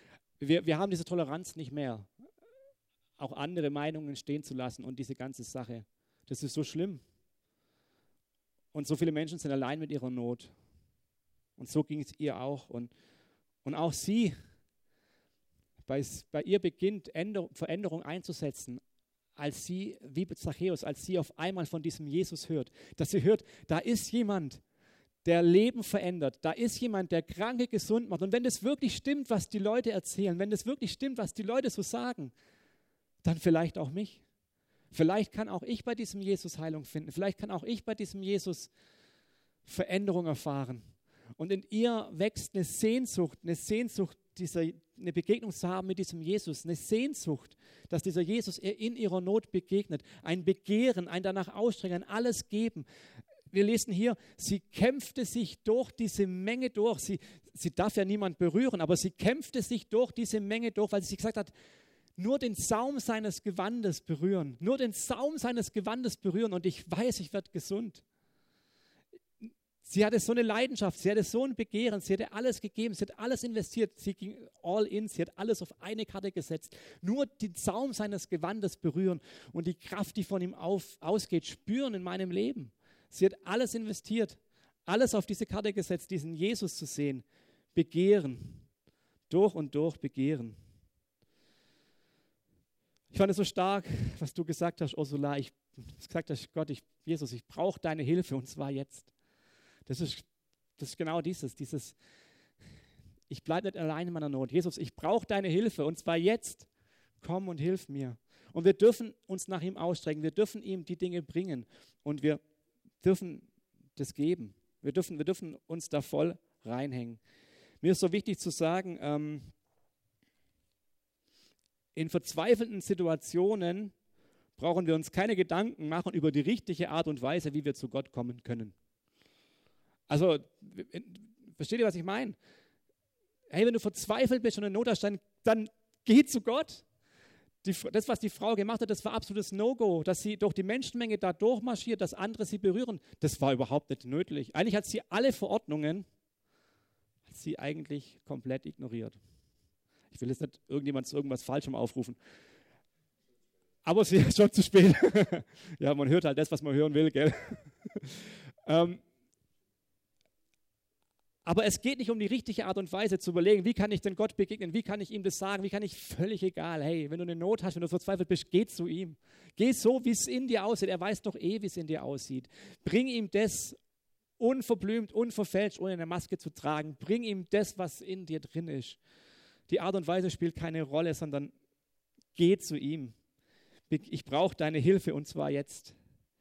Wir, wir haben diese Toleranz nicht mehr, auch andere Meinungen stehen zu lassen und diese ganze Sache. Das ist so schlimm. Und so viele Menschen sind allein mit ihrer Not. Und so ging es ihr auch. Und, und auch sie, bei, bei ihr beginnt Änder, Veränderung einzusetzen, als sie, wie Zachäus, als sie auf einmal von diesem Jesus hört. Dass sie hört, da ist jemand, der Leben verändert. Da ist jemand, der Kranke gesund macht. Und wenn das wirklich stimmt, was die Leute erzählen, wenn das wirklich stimmt, was die Leute so sagen, dann vielleicht auch mich. Vielleicht kann auch ich bei diesem Jesus Heilung finden. Vielleicht kann auch ich bei diesem Jesus Veränderung erfahren. Und in ihr wächst eine Sehnsucht, eine Sehnsucht, dieser, eine Begegnung zu haben mit diesem Jesus. Eine Sehnsucht, dass dieser Jesus ihr in ihrer Not begegnet. Ein Begehren, ein danach ausstrecken, ein alles geben. Wir lesen hier, sie kämpfte sich durch diese Menge durch. Sie, sie darf ja niemand berühren, aber sie kämpfte sich durch diese Menge durch, weil sie gesagt hat, nur den Saum seines Gewandes berühren, nur den Saum seines Gewandes berühren und ich weiß, ich werde gesund. Sie hatte so eine Leidenschaft, sie hatte so ein Begehren, sie hatte alles gegeben, sie hat alles investiert, sie ging all in, sie hat alles auf eine Karte gesetzt. Nur den Saum seines Gewandes berühren und die Kraft, die von ihm auf, ausgeht, spüren in meinem Leben. Sie hat alles investiert, alles auf diese Karte gesetzt, diesen Jesus zu sehen, begehren, durch und durch begehren. Ich fand es so stark, was du gesagt hast, Ursula. Ich gesagt hast, Gott, ich, Jesus, ich brauche deine Hilfe und zwar jetzt. Das ist, das ist genau dieses, dieses, ich bleibe nicht allein in meiner Not. Jesus, ich brauche deine Hilfe und zwar jetzt. Komm und hilf mir. Und wir dürfen uns nach ihm ausstrecken. Wir dürfen ihm die Dinge bringen und wir dürfen das geben. Wir dürfen, wir dürfen uns da voll reinhängen. Mir ist so wichtig zu sagen, ähm, in verzweifelten Situationen brauchen wir uns keine Gedanken machen über die richtige Art und Weise, wie wir zu Gott kommen können. Also, versteht ihr, was ich meine? Hey, wenn du verzweifelt bist und in Not hast, dann, dann geh zu Gott. Die, das, was die Frau gemacht hat, das war absolutes No-Go. Dass sie durch die Menschenmenge da durchmarschiert, dass andere sie berühren, das war überhaupt nicht nötig. Eigentlich hat sie alle Verordnungen, hat sie eigentlich komplett ignoriert. Ich will jetzt nicht irgendjemand zu irgendwas Falschem aufrufen. Aber sie ist schon zu spät. Ja, man hört halt das, was man hören will, gell? ähm, aber es geht nicht um die richtige Art und Weise zu überlegen, wie kann ich denn Gott begegnen, wie kann ich ihm das sagen, wie kann ich, völlig egal. Hey, wenn du eine Not hast, wenn du verzweifelt bist, geh zu ihm. Geh so, wie es in dir aussieht. Er weiß doch eh, wie es in dir aussieht. Bring ihm das unverblümt, unverfälscht, ohne eine Maske zu tragen. Bring ihm das, was in dir drin ist. Die Art und Weise spielt keine Rolle, sondern geh zu ihm. Ich brauche deine Hilfe und zwar jetzt.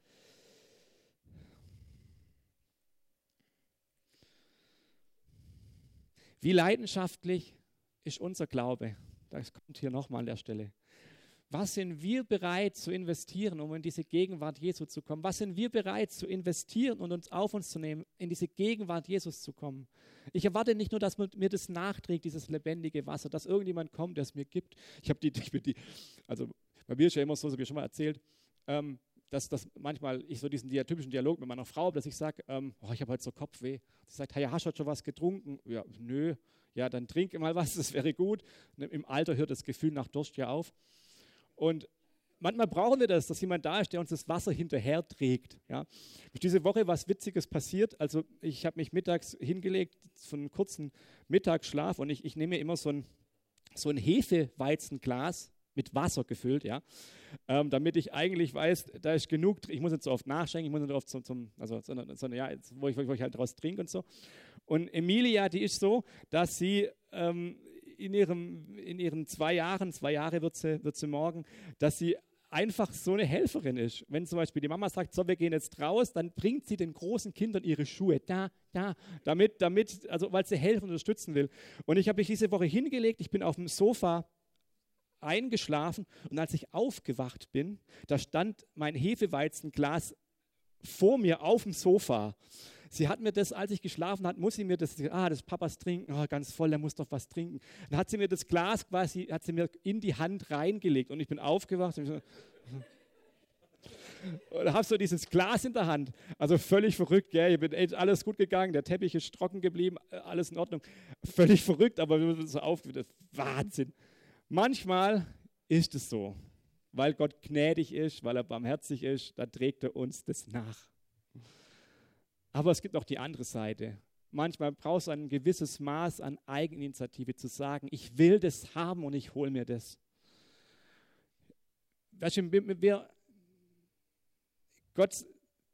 Wie leidenschaftlich ist unser Glaube? Das kommt hier nochmal an der Stelle. Was sind wir bereit zu investieren, um in diese Gegenwart Jesu zu kommen? Was sind wir bereit zu investieren und uns auf uns zu nehmen, in diese Gegenwart Jesus zu kommen? Ich erwarte nicht nur, dass man mir das nachträgt, dieses lebendige Wasser, dass irgendjemand kommt, der es mir gibt. Ich habe die, ich bin die, also bei mir ist ja immer so, das habe ich schon mal erzählt, ähm, dass, dass manchmal ich so diesen typischen Dialog mit meiner Frau habe, dass ich sage, ähm, oh, ich habe heute so Kopfweh. Sie sagt, hey, hast du heute schon was getrunken? Ja, nö. Ja, dann trink mal was, das wäre gut. Im Alter hört das Gefühl nach Durst ja auf. Und manchmal brauchen wir das, dass jemand da ist, der uns das Wasser hinterher trägt. Ja. Diese Woche was Witziges passiert. Also ich habe mich mittags hingelegt, so einen kurzen Mittagsschlaf und ich, ich nehme mir immer so ein, so ein Hefeweizenglas mit Wasser gefüllt, ja, ähm, damit ich eigentlich weiß, da ist genug, ich muss nicht so oft nachschenken, ich muss nicht oft zum, zum also so eine, so eine, ja, wo, ich, wo ich halt draus trinke und so. Und Emilia, die ist so, dass sie ähm, in, ihrem, in ihren zwei Jahren, zwei Jahre wird sie, wird sie morgen, dass sie einfach so eine Helferin ist. Wenn zum Beispiel die Mama sagt, so, wir gehen jetzt raus, dann bringt sie den großen Kindern ihre Schuhe, da, da, damit, damit, also weil sie helfen und unterstützen will. Und ich habe mich diese Woche hingelegt, ich bin auf dem Sofa eingeschlafen und als ich aufgewacht bin, da stand mein Hefeweizenglas vor mir auf dem Sofa. Sie hat mir das, als ich geschlafen habe, muss sie mir das, ah, das ist Papas Trinken, oh, ganz voll, der muss doch was trinken. Dann hat sie mir das Glas quasi, hat sie mir in die Hand reingelegt und ich bin aufgewacht und ich so, und habe so dieses Glas in der Hand. Also völlig verrückt, gell? Ich bin echt alles gut gegangen, der Teppich ist trocken geblieben, alles in Ordnung. Völlig verrückt, aber wir sind so aufgeführt. Wahnsinn. Manchmal ist es so, weil Gott gnädig ist, weil er barmherzig ist, da trägt er uns das nach. Aber es gibt auch die andere Seite. Manchmal brauchst du ein gewisses Maß an Eigeninitiative zu sagen, ich will das haben und ich hole mir das. Weißt du, wir, Gott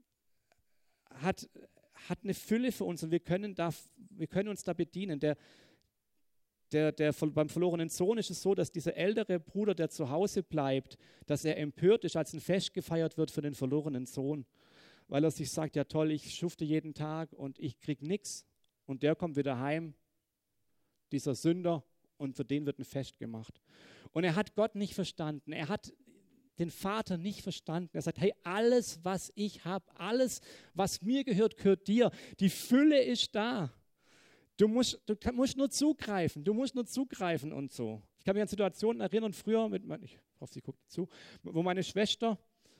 hat, hat eine Fülle für uns und wir können, da, wir können uns da bedienen. Der, der, der, beim verlorenen Sohn ist es so, dass dieser ältere Bruder, der zu Hause bleibt, dass er empört ist, als ein Fest gefeiert wird für den verlorenen Sohn. Weil er sich sagt, ja toll, ich schufte jeden Tag und ich kriege nichts. Und der kommt wieder heim, dieser Sünder, und für den wird ein Fest gemacht. Und er hat Gott nicht verstanden. Er hat den Vater nicht verstanden. Er sagt, hey, alles, was ich habe, alles, was mir gehört, gehört dir. Die Fülle ist da. Du musst, du musst nur zugreifen. Du musst nur zugreifen und so. Ich kann mich an Situationen erinnern, früher, mit mein, ich hoffe, sie guckt zu, wo meine Schwester,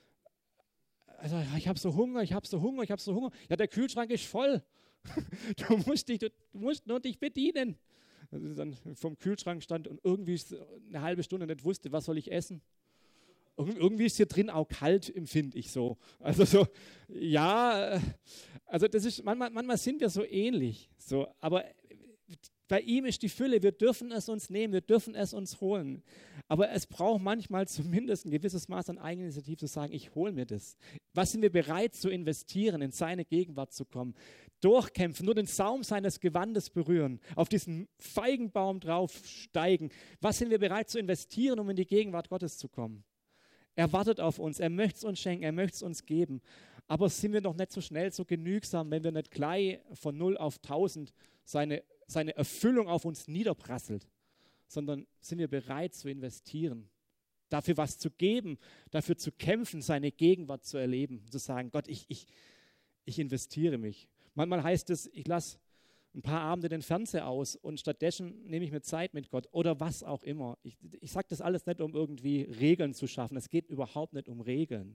also ich habe so Hunger, ich habe so Hunger, ich habe so Hunger. Ja, der Kühlschrank ist voll. Du musst, dich, du musst nur dich bedienen. Also dann vom Kühlschrank stand und irgendwie eine halbe Stunde nicht wusste, was soll ich essen. Irgendwie ist hier drin auch kalt, empfinde ich so. Also so, ja, also das ist, manchmal, manchmal sind wir so ähnlich. So, aber bei ihm ist die Fülle, wir dürfen es uns nehmen, wir dürfen es uns holen. Aber es braucht manchmal zumindest ein gewisses Maß an Eigeninitiative zu sagen, ich hole mir das. Was sind wir bereit zu investieren, in seine Gegenwart zu kommen? Durchkämpfen, nur den Saum seines Gewandes berühren, auf diesen Feigenbaum draufsteigen. Was sind wir bereit zu investieren, um in die Gegenwart Gottes zu kommen? Er wartet auf uns, er möchte es uns schenken, er möchte es uns geben. Aber sind wir noch nicht so schnell, so genügsam, wenn wir nicht gleich von null auf tausend seine, seine Erfüllung auf uns niederprasselt, sondern sind wir bereit zu investieren, dafür was zu geben, dafür zu kämpfen, seine Gegenwart zu erleben, zu sagen, Gott, ich, ich, ich investiere mich. Manchmal heißt es, ich lasse ein paar Abende den Fernseher aus und stattdessen nehme ich mir Zeit mit Gott oder was auch immer. Ich, ich sage das alles nicht, um irgendwie Regeln zu schaffen. Es geht überhaupt nicht um Regeln.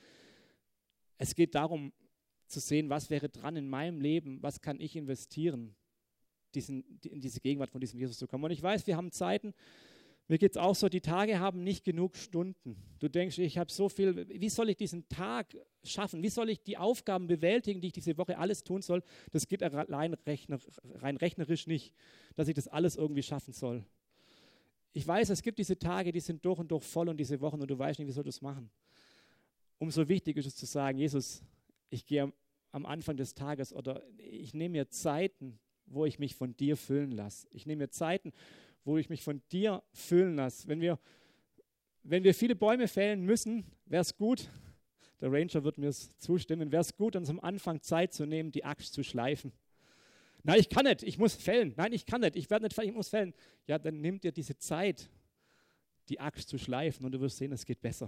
Es geht darum zu sehen, was wäre dran in meinem Leben, was kann ich investieren, diesen, in diese Gegenwart von diesem Jesus zu kommen. Und ich weiß, wir haben Zeiten, mir geht es auch so, die Tage haben nicht genug Stunden. Du denkst, ich habe so viel, wie soll ich diesen Tag schaffen? Wie soll ich die Aufgaben bewältigen, die ich diese Woche alles tun soll? Das geht allein rechner, rein rechnerisch nicht, dass ich das alles irgendwie schaffen soll. Ich weiß, es gibt diese Tage, die sind durch und durch voll und diese Wochen und du weißt nicht, wie soll du das machen. Umso wichtiger ist es zu sagen, Jesus, ich gehe am Anfang des Tages oder ich nehme mir Zeiten, wo ich mich von dir füllen lasse. Ich nehme mir Zeiten, wo ich mich von dir füllen lasse. Wenn wir, wenn wir viele Bäume fällen müssen, wäre es gut, der Ranger wird mir zustimmen, wäre es gut, uns am Anfang Zeit zu nehmen, die Axt zu schleifen. Nein, ich kann nicht, ich muss fällen. Nein, ich kann nicht, ich werde nicht, ich muss fällen. Ja, dann nimm dir diese Zeit, die Axt zu schleifen und du wirst sehen, es geht besser.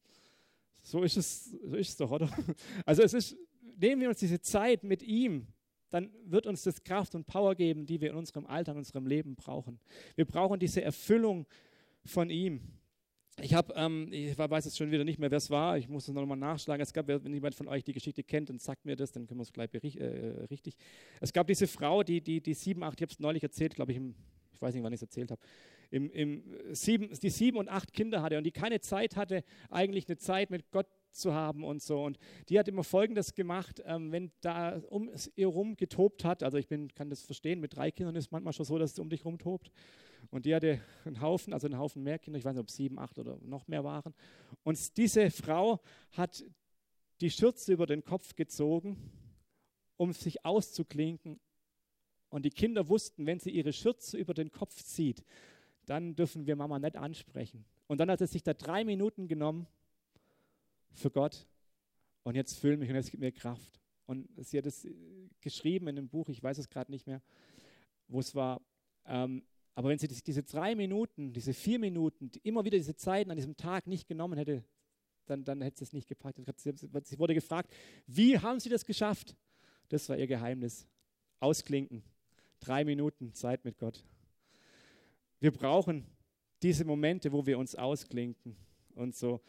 So ist es, so ist es doch, oder? Also es ist, nehmen wir uns diese Zeit mit ihm, dann wird uns das Kraft und Power geben, die wir in unserem Alltag, in unserem Leben brauchen. Wir brauchen diese Erfüllung von ihm. Ich habe, ähm, ich weiß jetzt schon wieder nicht mehr, wer es war, ich muss es nochmal nachschlagen. Es gab, wenn jemand von euch die Geschichte kennt, dann sagt mir das, dann können wir es gleich bericht, äh, richtig. Es gab diese Frau, die, die, die sieben, acht, ich habe es neulich erzählt, glaube ich, im, ich weiß nicht, wann ich es erzählt habe, im, im sieben, die sieben und acht Kinder hatte und die keine Zeit hatte, eigentlich eine Zeit mit Gott zu haben und so. Und die hat immer Folgendes gemacht, ähm, wenn da um ihr rum getobt hat, also ich bin, kann das verstehen, mit drei Kindern ist es manchmal schon so, dass es um dich rum tobt. Und die hatte einen Haufen, also einen Haufen mehr Kinder, ich weiß nicht, ob sieben, acht oder noch mehr waren. Und diese Frau hat die Schürze über den Kopf gezogen, um sich auszuklinken. Und die Kinder wussten, wenn sie ihre Schürze über den Kopf zieht, dann dürfen wir Mama nicht ansprechen. Und dann hat sie sich da drei Minuten genommen für Gott und jetzt füllen mich und jetzt gibt mir Kraft. Und sie hat es geschrieben in einem Buch, ich weiß es gerade nicht mehr, wo es war, ähm, aber wenn sie das, diese drei Minuten, diese vier Minuten, die immer wieder diese Zeiten an diesem Tag nicht genommen hätte, dann, dann hätte sie es nicht gepackt. Sie wurde gefragt, wie haben sie das geschafft? Das war ihr Geheimnis. Ausklinken, drei Minuten Zeit mit Gott. Wir brauchen diese Momente, wo wir uns ausklinken und so.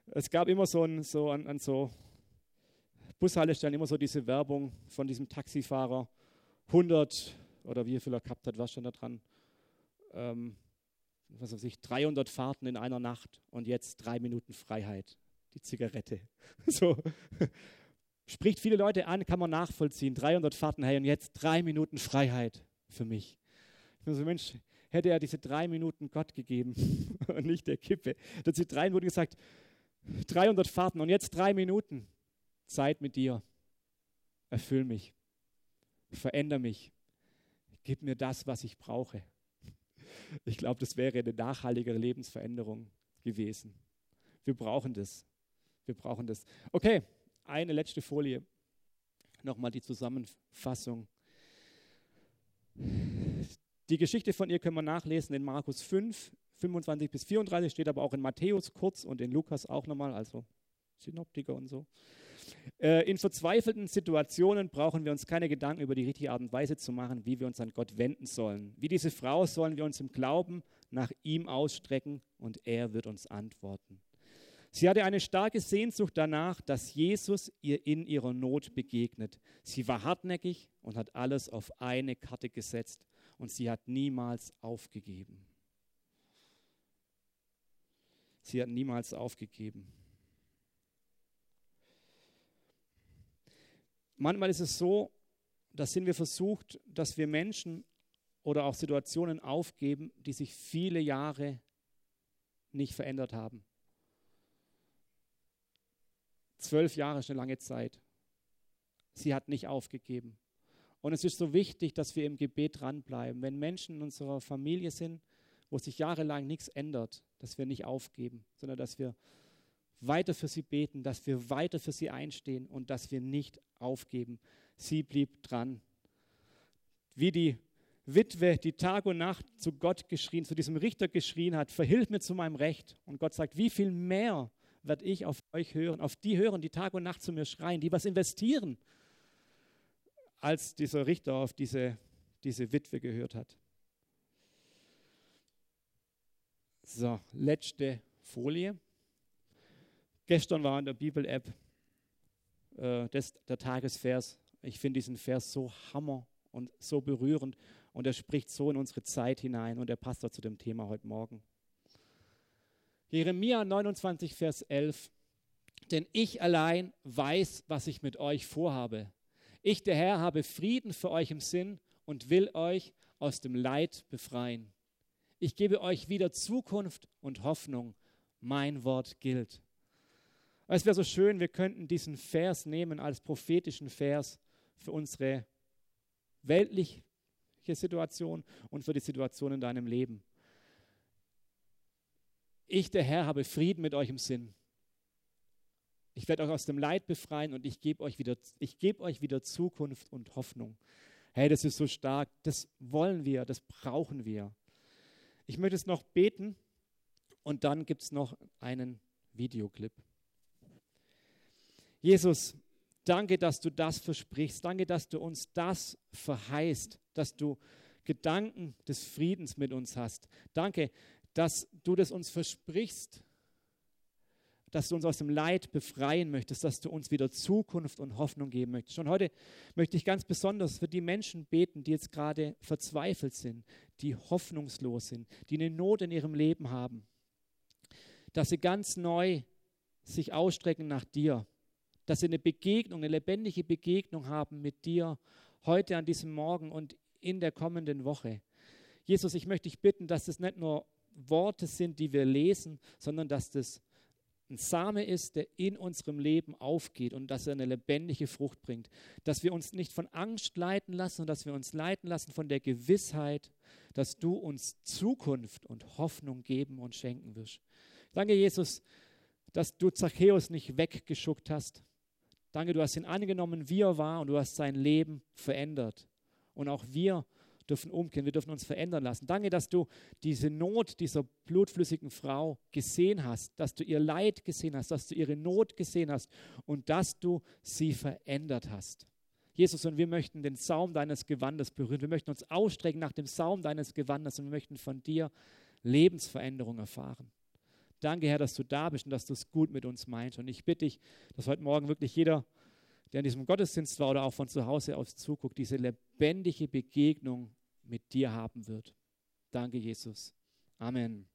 Es gab immer so, ein, so an, an so Bushaltestellen immer so diese Werbung von diesem Taxifahrer, hundert oder wie viel er gehabt hat, was stand da dran? Ähm, was weiß ich, dreihundert Fahrten in einer Nacht und jetzt drei Minuten Freiheit, die Zigarette. So spricht viele Leute an, kann man nachvollziehen, dreihundert Fahrten, hey, und jetzt drei Minuten Freiheit für mich. Ich bin so, Mensch, hätte er diese drei Minuten Gott gegeben und nicht der Kippe. Da hat sie drei Minuten gesagt, dreihundert Fahrten und jetzt drei Minuten Zeit mit dir. Erfüll mich, veränder mich, gib mir das, was ich brauche. Ich glaube, das wäre eine nachhaltigere Lebensveränderung gewesen. Wir brauchen das. Wir brauchen das. Okay, eine letzte Folie. Nochmal die Zusammenfassung. Die Geschichte von ihr können wir nachlesen in Markus fünf, fünfundzwanzig bis vierunddreißig, steht aber auch in Matthäus kurz und in Lukas auch nochmal, also Synoptiker und so. Äh, in verzweifelten Situationen brauchen wir uns keine Gedanken über die richtige Art und Weise zu machen, wie wir uns an Gott wenden sollen. Wie diese Frau sollen wir uns im Glauben nach ihm ausstrecken und er wird uns antworten. Sie hatte eine starke Sehnsucht danach, dass Jesus ihr in ihrer Not begegnet. Sie war hartnäckig und hat alles auf eine Karte gesetzt und sie hat niemals aufgegeben. Sie hat niemals aufgegeben. Manchmal ist es so, da sind wir versucht, dass wir Menschen oder auch Situationen aufgeben, die sich viele Jahre nicht verändert haben. Zwölf Jahre ist eine lange Zeit. Sie hat nicht aufgegeben. Und es ist so wichtig, dass wir im Gebet dranbleiben. Wenn Menschen in unserer Familie sind, wo sich jahrelang nichts ändert, dass wir nicht aufgeben, sondern dass wir weiter für sie beten, dass wir weiter für sie einstehen und dass wir nicht aufgeben. Sie blieb dran. Wie die Witwe, die Tag und Nacht zu Gott geschrien, zu diesem Richter geschrien hat, verhilf mir zu meinem Recht. Und Gott sagt, wie viel mehr werde ich auf euch hören, auf die hören, die Tag und Nacht zu mir schreien, die was investieren, als dieser Richter auf diese, diese Witwe gehört hat. So, letzte Folie. Gestern war in der Bibel-App äh, das, der Tagesvers. Ich finde diesen Vers so hammer und so berührend und er spricht so in unsere Zeit hinein und er passt auch zu dem Thema heute Morgen. Jeremia neunundzwanzig, Vers elf. Denn ich allein weiß, was ich mit euch vorhabe. Ich, der Herr, habe Frieden für euch im Sinn und will euch aus dem Leid befreien. Ich gebe euch wieder Zukunft und Hoffnung. Mein Wort gilt. Es wäre so schön, wir könnten diesen Vers nehmen als prophetischen Vers für unsere weltliche Situation und für die Situation in deinem Leben. Ich, der Herr, habe Frieden mit euch im Sinn. Ich werde euch aus dem Leid befreien und ich gebe euch wieder, ich gebe euch wieder Zukunft und Hoffnung. Hey, das ist so stark. Das wollen wir, das brauchen wir. Ich möchte es noch beten und dann gibt es noch einen Videoclip. Jesus, danke, dass du das versprichst. Danke, dass du uns das verheißt, dass du Gedanken des Friedens mit uns hast. Danke, dass du das uns versprichst, dass du uns aus dem Leid befreien möchtest, dass du uns wieder Zukunft und Hoffnung geben möchtest. Schon heute möchte ich ganz besonders für die Menschen beten, die jetzt gerade verzweifelt sind, die hoffnungslos sind, die eine Not in ihrem Leben haben, dass sie ganz neu sich ausstrecken nach dir, dass sie eine Begegnung, eine lebendige Begegnung haben mit dir heute an diesem Morgen und in der kommenden Woche. Jesus, ich möchte dich bitten, dass das nicht nur Worte sind, die wir lesen, sondern dass das ein Same ist, der in unserem Leben aufgeht und dass er eine lebendige Frucht bringt. Dass wir uns nicht von Angst leiten lassen, sondern dass wir uns leiten lassen von der Gewissheit, dass du uns Zukunft und Hoffnung geben und schenken wirst. Danke, Jesus, dass du Zachäus nicht weggeschuckt hast. Danke, du hast ihn angenommen, wie er war und du hast sein Leben verändert. Und auch wir dürfen umkehren, wir dürfen uns verändern lassen. Danke, dass du diese Not dieser blutflüssigen Frau gesehen hast, dass du ihr Leid gesehen hast, dass du ihre Not gesehen hast und dass du sie verändert hast. Jesus, und wir möchten den Saum deines Gewandes berühren. Wir möchten uns ausstrecken nach dem Saum deines Gewandes und wir möchten von dir Lebensveränderung erfahren. Danke, Herr, dass du da bist und dass du es gut mit uns meinst. Und ich bitte dich, dass heute Morgen wirklich jeder, der in diesem Gottesdienst war oder auch von zu Hause aus zuguckt, diese lebendige Begegnung mit dir haben wird. Danke, Jesus. Amen.